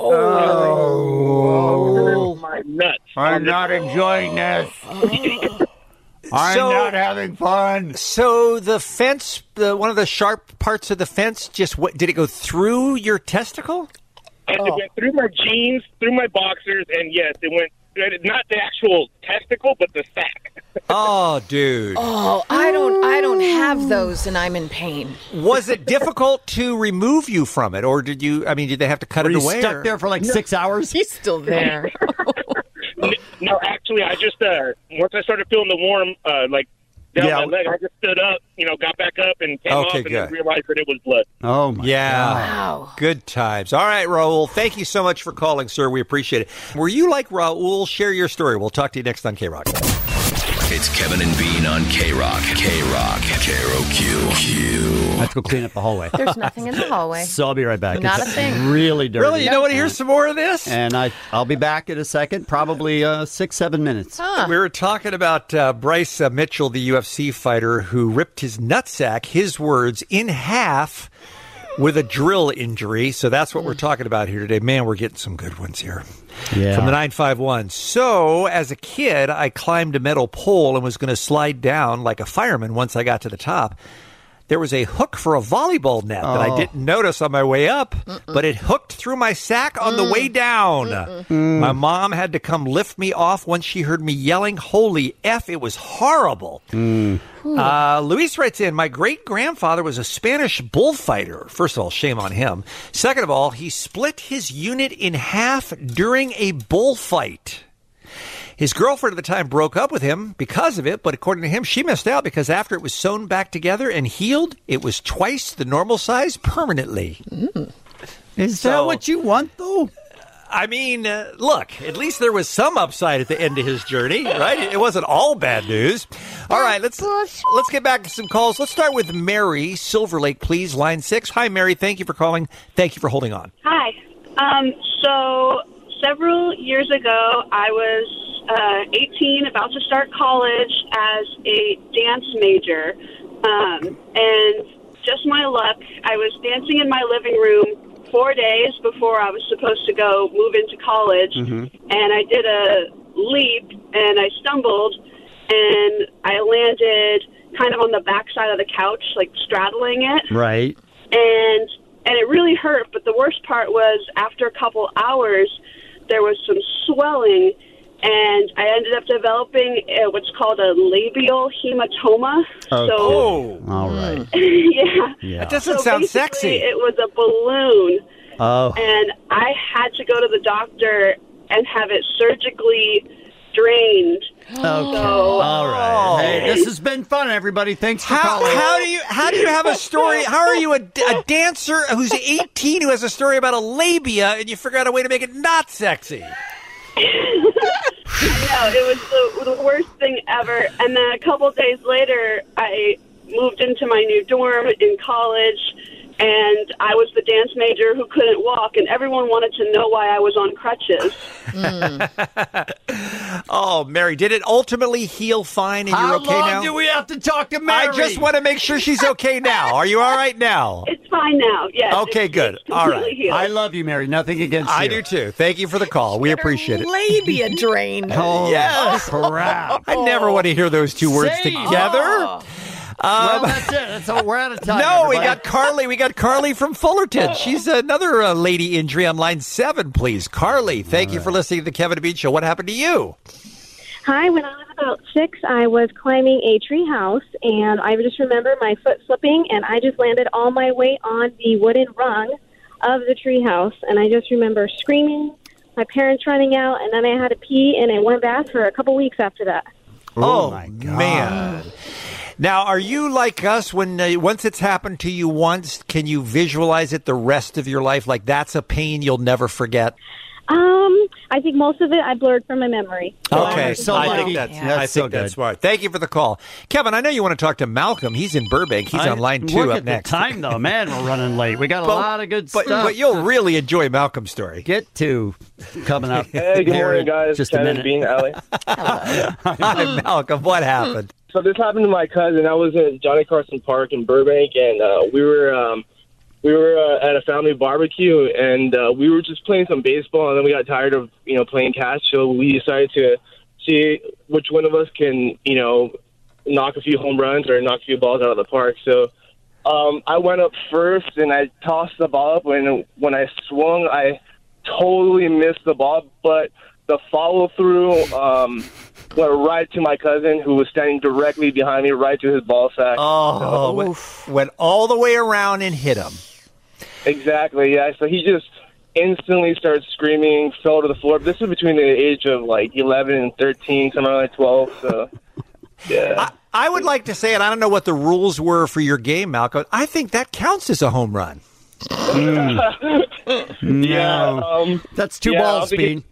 S10: Oh.
S15: My nuts.
S10: I'm not enjoying this. I'm
S5: So-
S10: not having fun.
S5: So the fence, the one of the sharp parts of the fence, just what, did it go through your testicle?
S15: And it went through my jeans, through my boxers, and yes, it went, not the actual testicle, but the sack.
S5: Oh, dude.
S8: Oh, I don't I don't have those and I'm in pain.
S5: Was it difficult to remove you from it, or did you? I mean, did they have to cut
S10: Were
S5: it
S10: you
S5: away?
S10: stuck
S5: or-
S10: there for like six hours?
S8: He's still there.
S15: No, actually, I just, uh, once I started feeling the warm, uh, like, down
S10: Yeah.
S15: my leg, I just stood up, you know, got back up and came
S5: Okay,
S15: off and then
S5: good.
S15: realized that it was blood.
S10: Oh, my
S5: Yeah.
S10: God.
S8: Wow.
S5: Good times. All right, Raul. Thank you so much for calling, sir. We appreciate it. Were you like Raul? Share your story. We'll talk to you next on K-Rock.
S4: It's Kevin and Bean on K-Rock. K-Rock. K R O Q. Q.
S10: I have to go clean up the hallway.
S8: There's nothing in the hallway.
S10: So I'll be right back.
S8: Not
S10: It's
S8: a thing.
S10: Really dirty.
S5: Really? You don't want to hear some more of this?
S10: And I, I'll be back in a second, probably uh, six, seven minutes.
S8: Huh.
S5: We were talking about uh, Bryce uh, Mitchell, the U F C fighter who ripped his nutsack, his words, in half with a drill injury. So that's what we're talking about here today. Man, we're getting some good ones here.
S10: Yeah.
S5: From the nine five one. So, as a kid, I climbed a metal pole and was going to slide down like a fireman once I got to the top. There was a hook for a volleyball net that I
S10: Oh.
S5: didn't notice on my way up, but it hooked through my sack on the way down.
S10: Mm.
S5: My mom had to come lift me off once she heard me yelling, "Holy F," it was horrible.
S10: Mm.
S5: Uh, Luis writes in, my great-grandfather was a Spanish bullfighter. First of all, shame on him. Second of all, he split his unit in half during a bullfight. His girlfriend at the time broke up with him because of it, but according to him, she missed out because after it was sewn back together and healed, it was twice the normal size permanently.
S10: Mm. Is that what you want, though?
S5: I mean, uh, look, at least there was some upside at the end of his journey, right? It wasn't all bad news. All right, let's let's get back to some calls. Let's start with Mary, Silver Lake, please, line six. Hi, Mary. Thank you for calling. Thank you for holding on.
S16: Hi. Um, so several years ago, I was uh, eighteen, about to start college as a dance major. Um, and just my luck, I was dancing in my living room four days before I was supposed to go move into college.
S10: Mm-hmm.
S16: And I did a leap, and I stumbled, and I landed kind of on the backside of the couch, like straddling it.
S10: Right.
S16: And and it really hurt, but the worst part was after a couple hours, there was some swelling, and I ended up developing uh, what's called a labial hematoma.
S10: Okay.
S16: So,
S10: Oh. All right.
S16: yeah.
S10: Yeah.
S5: That doesn't
S16: So
S5: sound
S16: basically,
S5: sexy.
S16: It was a balloon,
S10: Oh.
S16: and I had to go to the doctor and have it surgically drained.
S10: Okay.
S16: So,
S10: All right. Hey, this has been fun, everybody. Thanks for
S5: How,
S10: calling.
S5: how do you how do you have a story? How are you a, a dancer who's eighteen who has a story about a labia and you figure out a way to make it not sexy?
S16: No, it was the, the worst thing ever. And then a couple of days later, I moved into my new dorm in college, and I was the dance major who couldn't walk, and everyone wanted to know why I was on crutches.
S5: Oh, Mary, did it ultimately heal fine and
S10: How
S5: you're okay
S10: long
S5: now?
S10: do we have to talk to Mary?
S5: I just want to make sure she's okay now. Are you all right now?
S16: It's fine now, yes.
S5: Okay,
S16: it's,
S5: good.
S16: It's
S5: All
S16: completely
S5: right.
S16: healed.
S10: I love you, Mary. Nothing against
S5: I
S10: you.
S5: do too. Thank you for the call. We appreciate it.
S8: Labia drained.
S10: Oh,
S5: Yes.
S10: crap.
S5: I never want to hear those two words
S10: Same.
S5: together.
S10: Oh. well, that's it. That's all. We're out of time.
S5: No, we
S10: everybody.
S5: got Carly. We got Carly from Fullerton. She's another uh, lady injury on line seven, please. Carly, thank you for listening to the Kevin and Bean Show. What happened to you?
S17: Hi, when I was about six, I was climbing a tree house, and I just remember my foot slipping, and I just landed all my weight on the wooden rung of the tree house, and I just remember screaming, my parents running out, and then I had to pee, and I went bath for a couple weeks after that.
S5: Oh,
S10: Oh, my God.
S5: man. Now, are you like us when uh, once it's happened to you once, can you visualize it the rest of your life? Like that's a pain you'll never forget?
S17: Um, I think most of it I blurred from my memory.
S5: Okay,
S10: so
S5: I
S10: lucky.
S5: think that's,
S10: Yeah,
S5: I
S10: that's so
S5: think that's
S10: good.
S5: smart. Thank you for the call. Kevin, I know you want to talk to Malcolm. He's in Burbank. He's
S10: I-
S5: on line two
S10: look
S5: up
S10: at
S5: next.
S10: The time, though, man, we're running late. We got a
S5: But-
S10: lot of good
S5: but,
S10: stuff.
S5: But you'll really enjoy Malcolm's story.
S10: Get to coming up.
S19: Hey, good
S10: here
S19: morning,
S10: in
S19: guys.
S10: Just
S19: Kevin,
S10: a minute.
S19: Bean, Allie.
S5: Hi, Malcolm. What happened?
S19: So this happened to my cousin. I was in Johnny Carson Park in Burbank, and uh, we were um, we were uh, at a family barbecue, and uh, we were just playing some baseball, and then we got tired of you know playing catch, so we decided to see which one of us can you know knock a few home runs or knock a few balls out of the park. So um, I went up first, and I tossed the ball up, and when I swung, I totally missed the ball, but the follow-through um, went right to my cousin, who was standing directly behind me, right to his ball sack.
S5: Oh, went, went all the way around and hit him.
S19: Exactly, yeah. So he just instantly started screaming, fell to the floor. This was between the age of, like, eleven and thirteen, somewhere like twelve, so, yeah.
S5: I, I would like to say, and I don't know what the rules were for your game, Malcolm, I think that counts as a home run.
S10: No.
S19: Um,
S10: That's two
S19: yeah,
S10: balls,
S19: I think
S10: Bean.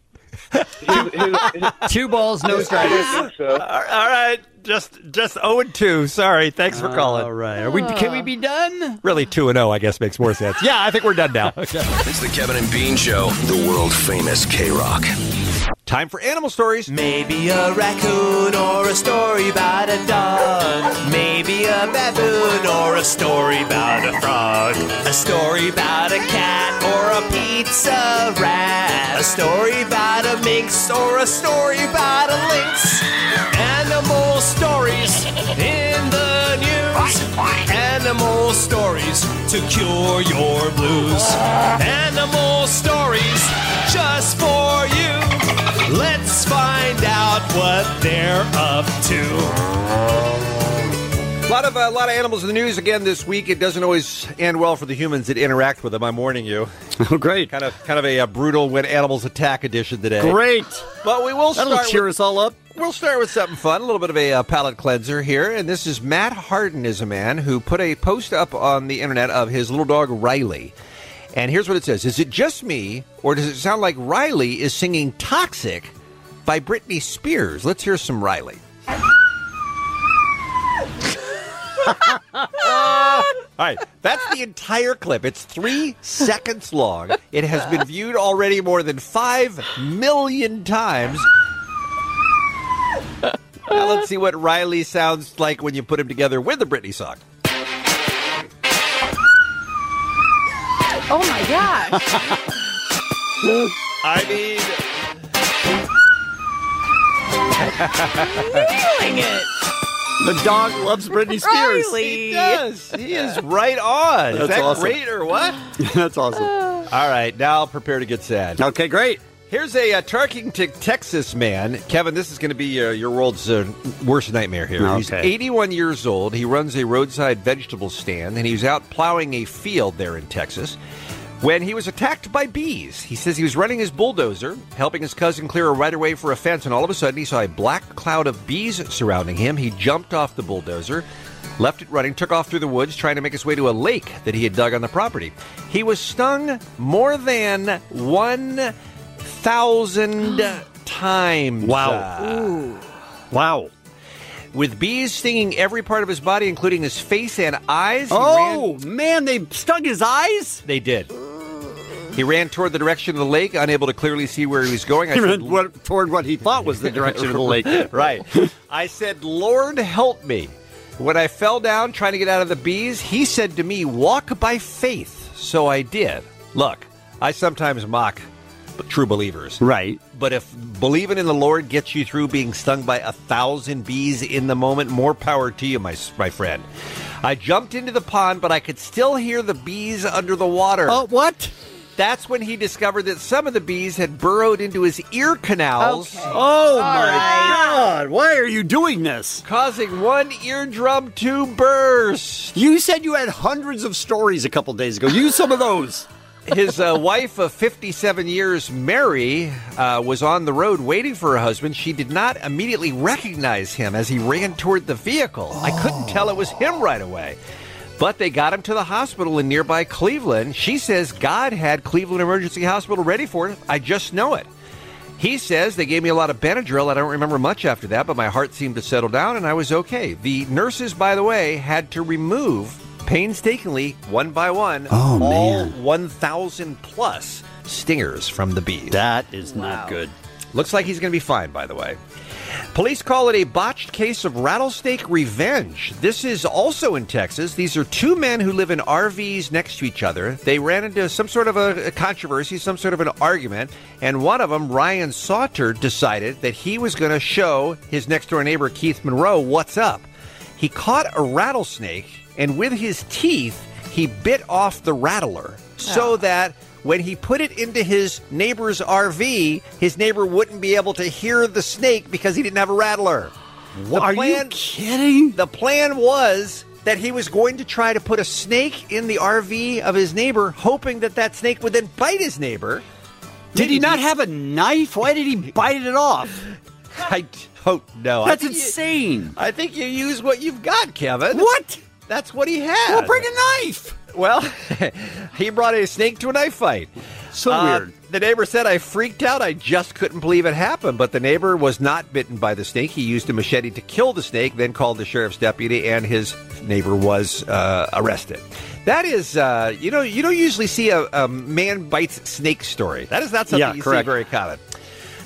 S10: Two balls, no strikes.
S5: All right, just just zero and two. Sorry, thanks for calling.
S10: All right, are we? Can we be done?
S5: Really, two and zero, I guess, makes more sense. Yeah, I think we're done now.
S4: It's the Kevin and Bean Show, the world famous K Rock.
S5: Time for animal stories.
S7: Maybe a raccoon or a story about a dog. Maybe a baboon or a story about a frog. A story about a cat or a pizza rat. A story about a minx or a story about a lynx. Animal stories in the news. Animal stories to cure your blues. Animal stories just for you. Let's find out what they're up to.
S5: A lot of a uh, lot of animals in the news again this week. It doesn't always end well for the humans that interact with them. I'm warning you.
S10: Oh, great!
S5: Kind of, kind of a, uh brutal when animals attack edition today.
S10: Great,
S5: but we will
S10: That'll
S5: start
S10: cheer
S5: with,
S10: us all up.
S5: We'll start with something fun, a little bit of a uh, palate cleanser here. And this is Matt Harden, is a man who put a post up on the internet of his little dog Riley. And here's what it says: is it just me, or does it sound like Riley is singing "Toxic" by Britney Spears? Let's hear some Riley. All right, that's the entire clip. It's three seconds long. It has been viewed already more than five million times. Now let's see what Riley sounds like when you put him together with the Britney song.
S8: Oh my gosh!
S5: I mean,
S8: nailing it.
S10: The dog loves Britney Spears.
S8: Riley.
S5: He does. He is right on.
S10: That's
S5: is that
S10: awesome.
S5: great or what?
S10: That's awesome.
S5: All right, now prepare to get sad.
S10: Okay, great.
S5: Here's a uh, Tarkington, Texas man. Kevin, this is going to be uh, your world's uh, worst nightmare here.
S10: Okay.
S5: He's eighty-one years old. He runs a roadside vegetable stand, and he was out plowing a field there in Texas when he was attacked by bees. He says he was running his bulldozer, helping his cousin clear a right-of-way for a fence, and all of a sudden he saw a black cloud of bees surrounding him. He jumped off the bulldozer, left it running, took off through the woods, trying to make his way to a lake that he had dug on the property. He was stung more than one thousand times.
S10: Wow.
S5: Ooh.
S10: Wow.
S5: With bees stinging every part of his body, including his face and eyes.
S10: Oh, ran... man, they stung his eyes?
S5: They did. He ran toward the direction of the lake, unable to clearly see where he was going. I
S10: he
S5: said,
S10: ran what, toward what he thought was the direction of the lake.
S5: Right. I said, Lord, help me. When I fell down trying to get out of the bees, he said to me, walk by faith. So I did. Look, I sometimes mock true believers.
S10: Right.
S5: But if believing in the Lord gets you through being stung by a thousand bees in the moment, more power to you, my, my friend. I jumped into the pond, but I could still hear the bees under the water.
S10: Oh, what?
S5: That's when he discovered that some of the bees had burrowed into his ear canals.
S10: Okay. Oh, All my right. God. Why are you doing this?
S5: Causing one eardrum to burst.
S10: You said you had hundreds of stories a couple days ago. Use some of those.
S5: His uh, wife of fifty-seven years, Mary, uh, was on the road waiting for her husband. She did not immediately recognize him as he ran toward the vehicle. Oh. I couldn't tell it was him right away. But they got him to the hospital in nearby Cleveland. She says God had Cleveland Emergency Hospital ready for it. I just know it. He says they gave me a lot of Benadryl. I don't remember much after that, but my heart seemed to settle down and I was okay. The nurses, by the way, had to remove painstakingly, one by one,
S10: oh,
S5: all
S10: man.
S5: one thousand plus stingers from the bees.
S10: That is
S5: wow.
S10: not good.
S5: Looks like he's going to be fine, by the way. Police call it a botched case of rattlesnake revenge. This is also in Texas. These are two men who live in R Vs next to each other. They ran into some sort of a, a controversy, some sort of an argument, and one of them, Ryan Sauter, decided that he was going to show his next-door neighbor, Keith Monroe, what's up. He caught a rattlesnake, and with his teeth, he bit off the rattler so oh. that when he put it into his neighbor's R V, his neighbor wouldn't be able to hear the snake because he didn't have a rattler.
S10: The Are plan, you kidding?
S5: The plan was that he was going to try to put a snake in the R V of his neighbor, hoping that that snake would then bite his neighbor.
S10: Did he not have a knife? Why did he bite it off?
S5: I don't know.
S10: That's
S5: I
S10: insane.
S5: You, I think you use what you've got, Kevin.
S10: What?
S5: That's what he had.
S10: Well, bring a knife.
S5: Well, he brought a snake to a knife fight.
S10: So
S5: uh,
S10: weird.
S5: The neighbor said, I freaked out. I just couldn't believe it happened. But the neighbor was not bitten by the snake. He used a machete to kill the snake, then called the sheriff's deputy, and his neighbor was uh, arrested. That is, uh, you know, you don't usually see a, a man bites snake story. That is not something
S10: yeah,
S5: you
S10: correct.
S5: see very common.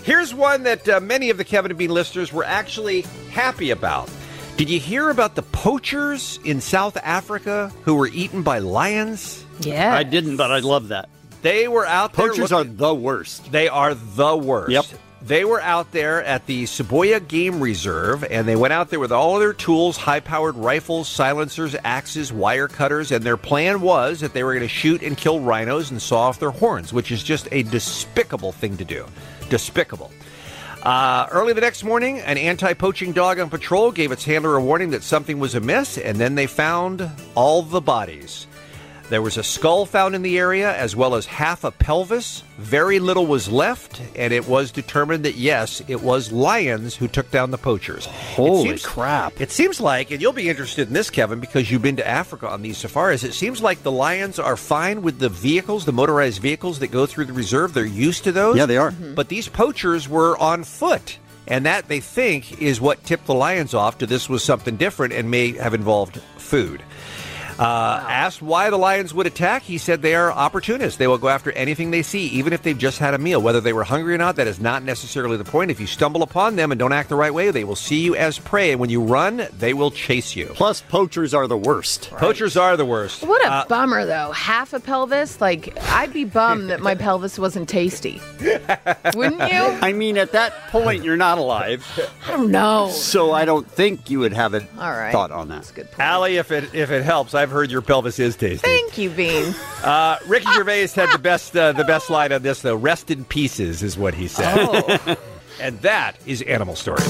S5: Here's one that uh, many of the Kevin and Bean listeners were actually happy about. Did you hear about the poachers in South Africa who were eaten by lions?
S8: Yeah.
S10: I didn't, but I love that.
S5: They were out there.
S10: Poachers
S5: looking-
S10: are the worst.
S5: They are the worst.
S10: Yep.
S5: They were out there at the Saboya Game Reserve, and they went out there with all of their tools, high-powered rifles, silencers, axes, wire cutters, and their plan was that they were going to shoot and kill rhinos and saw off their horns, which is just a despicable thing to do. Despicable. Uh, early the next morning, an anti-poaching dog on patrol gave its handler a warning that something was amiss, and then they found all the bodies. There was a skull found in the area, as well as half a pelvis. Very little was left, and it was determined that, yes, it was lions who took down the poachers.
S10: Holy
S5: it seems,
S10: crap.
S5: It seems like, and you'll be interested in this, Kevin, because you've been to Africa on these safaris, it seems like the lions are fine with the vehicles, the motorized vehicles that go through the reserve. They're used to those.
S10: Yeah, they are.
S5: Mm-hmm. But these poachers were on foot. And that, they think, is what tipped the lions off to this was something different and may have involved food. Uh, asked why the lions would attack, he said they are opportunists. They will go after anything they see, even if they've just had a meal. Whether they were hungry or not, that is not necessarily the point. If you stumble upon them and don't act the right way, they will see you as prey. And when you run, they will chase you.
S10: Plus, poachers are the worst.
S5: Right. Poachers are the worst.
S8: What a
S5: uh,
S8: bummer, though. Half a pelvis? Like, I'd be bummed that my pelvis wasn't tasty. Wouldn't you?
S10: I mean, at that point, you're not alive.
S8: I don't know.
S10: So I don't think you would have a
S8: All right.
S10: thought on that.
S8: That's a good point.
S5: Allie, if it, if it helps, I've heard your pelvis is tasty.
S8: Thank you, Bean.
S5: Uh, Ricky Gervais had the best uh, the best line on this, though. Rest in pieces is what he said.
S8: Oh.
S5: And that is Animal Stories.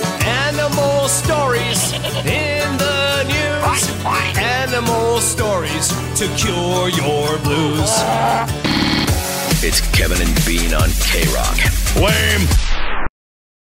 S7: Animal stories in the news. Animal stories to cure your blues.
S4: It's Kevin and Bean on K-Rock.
S7: Lame.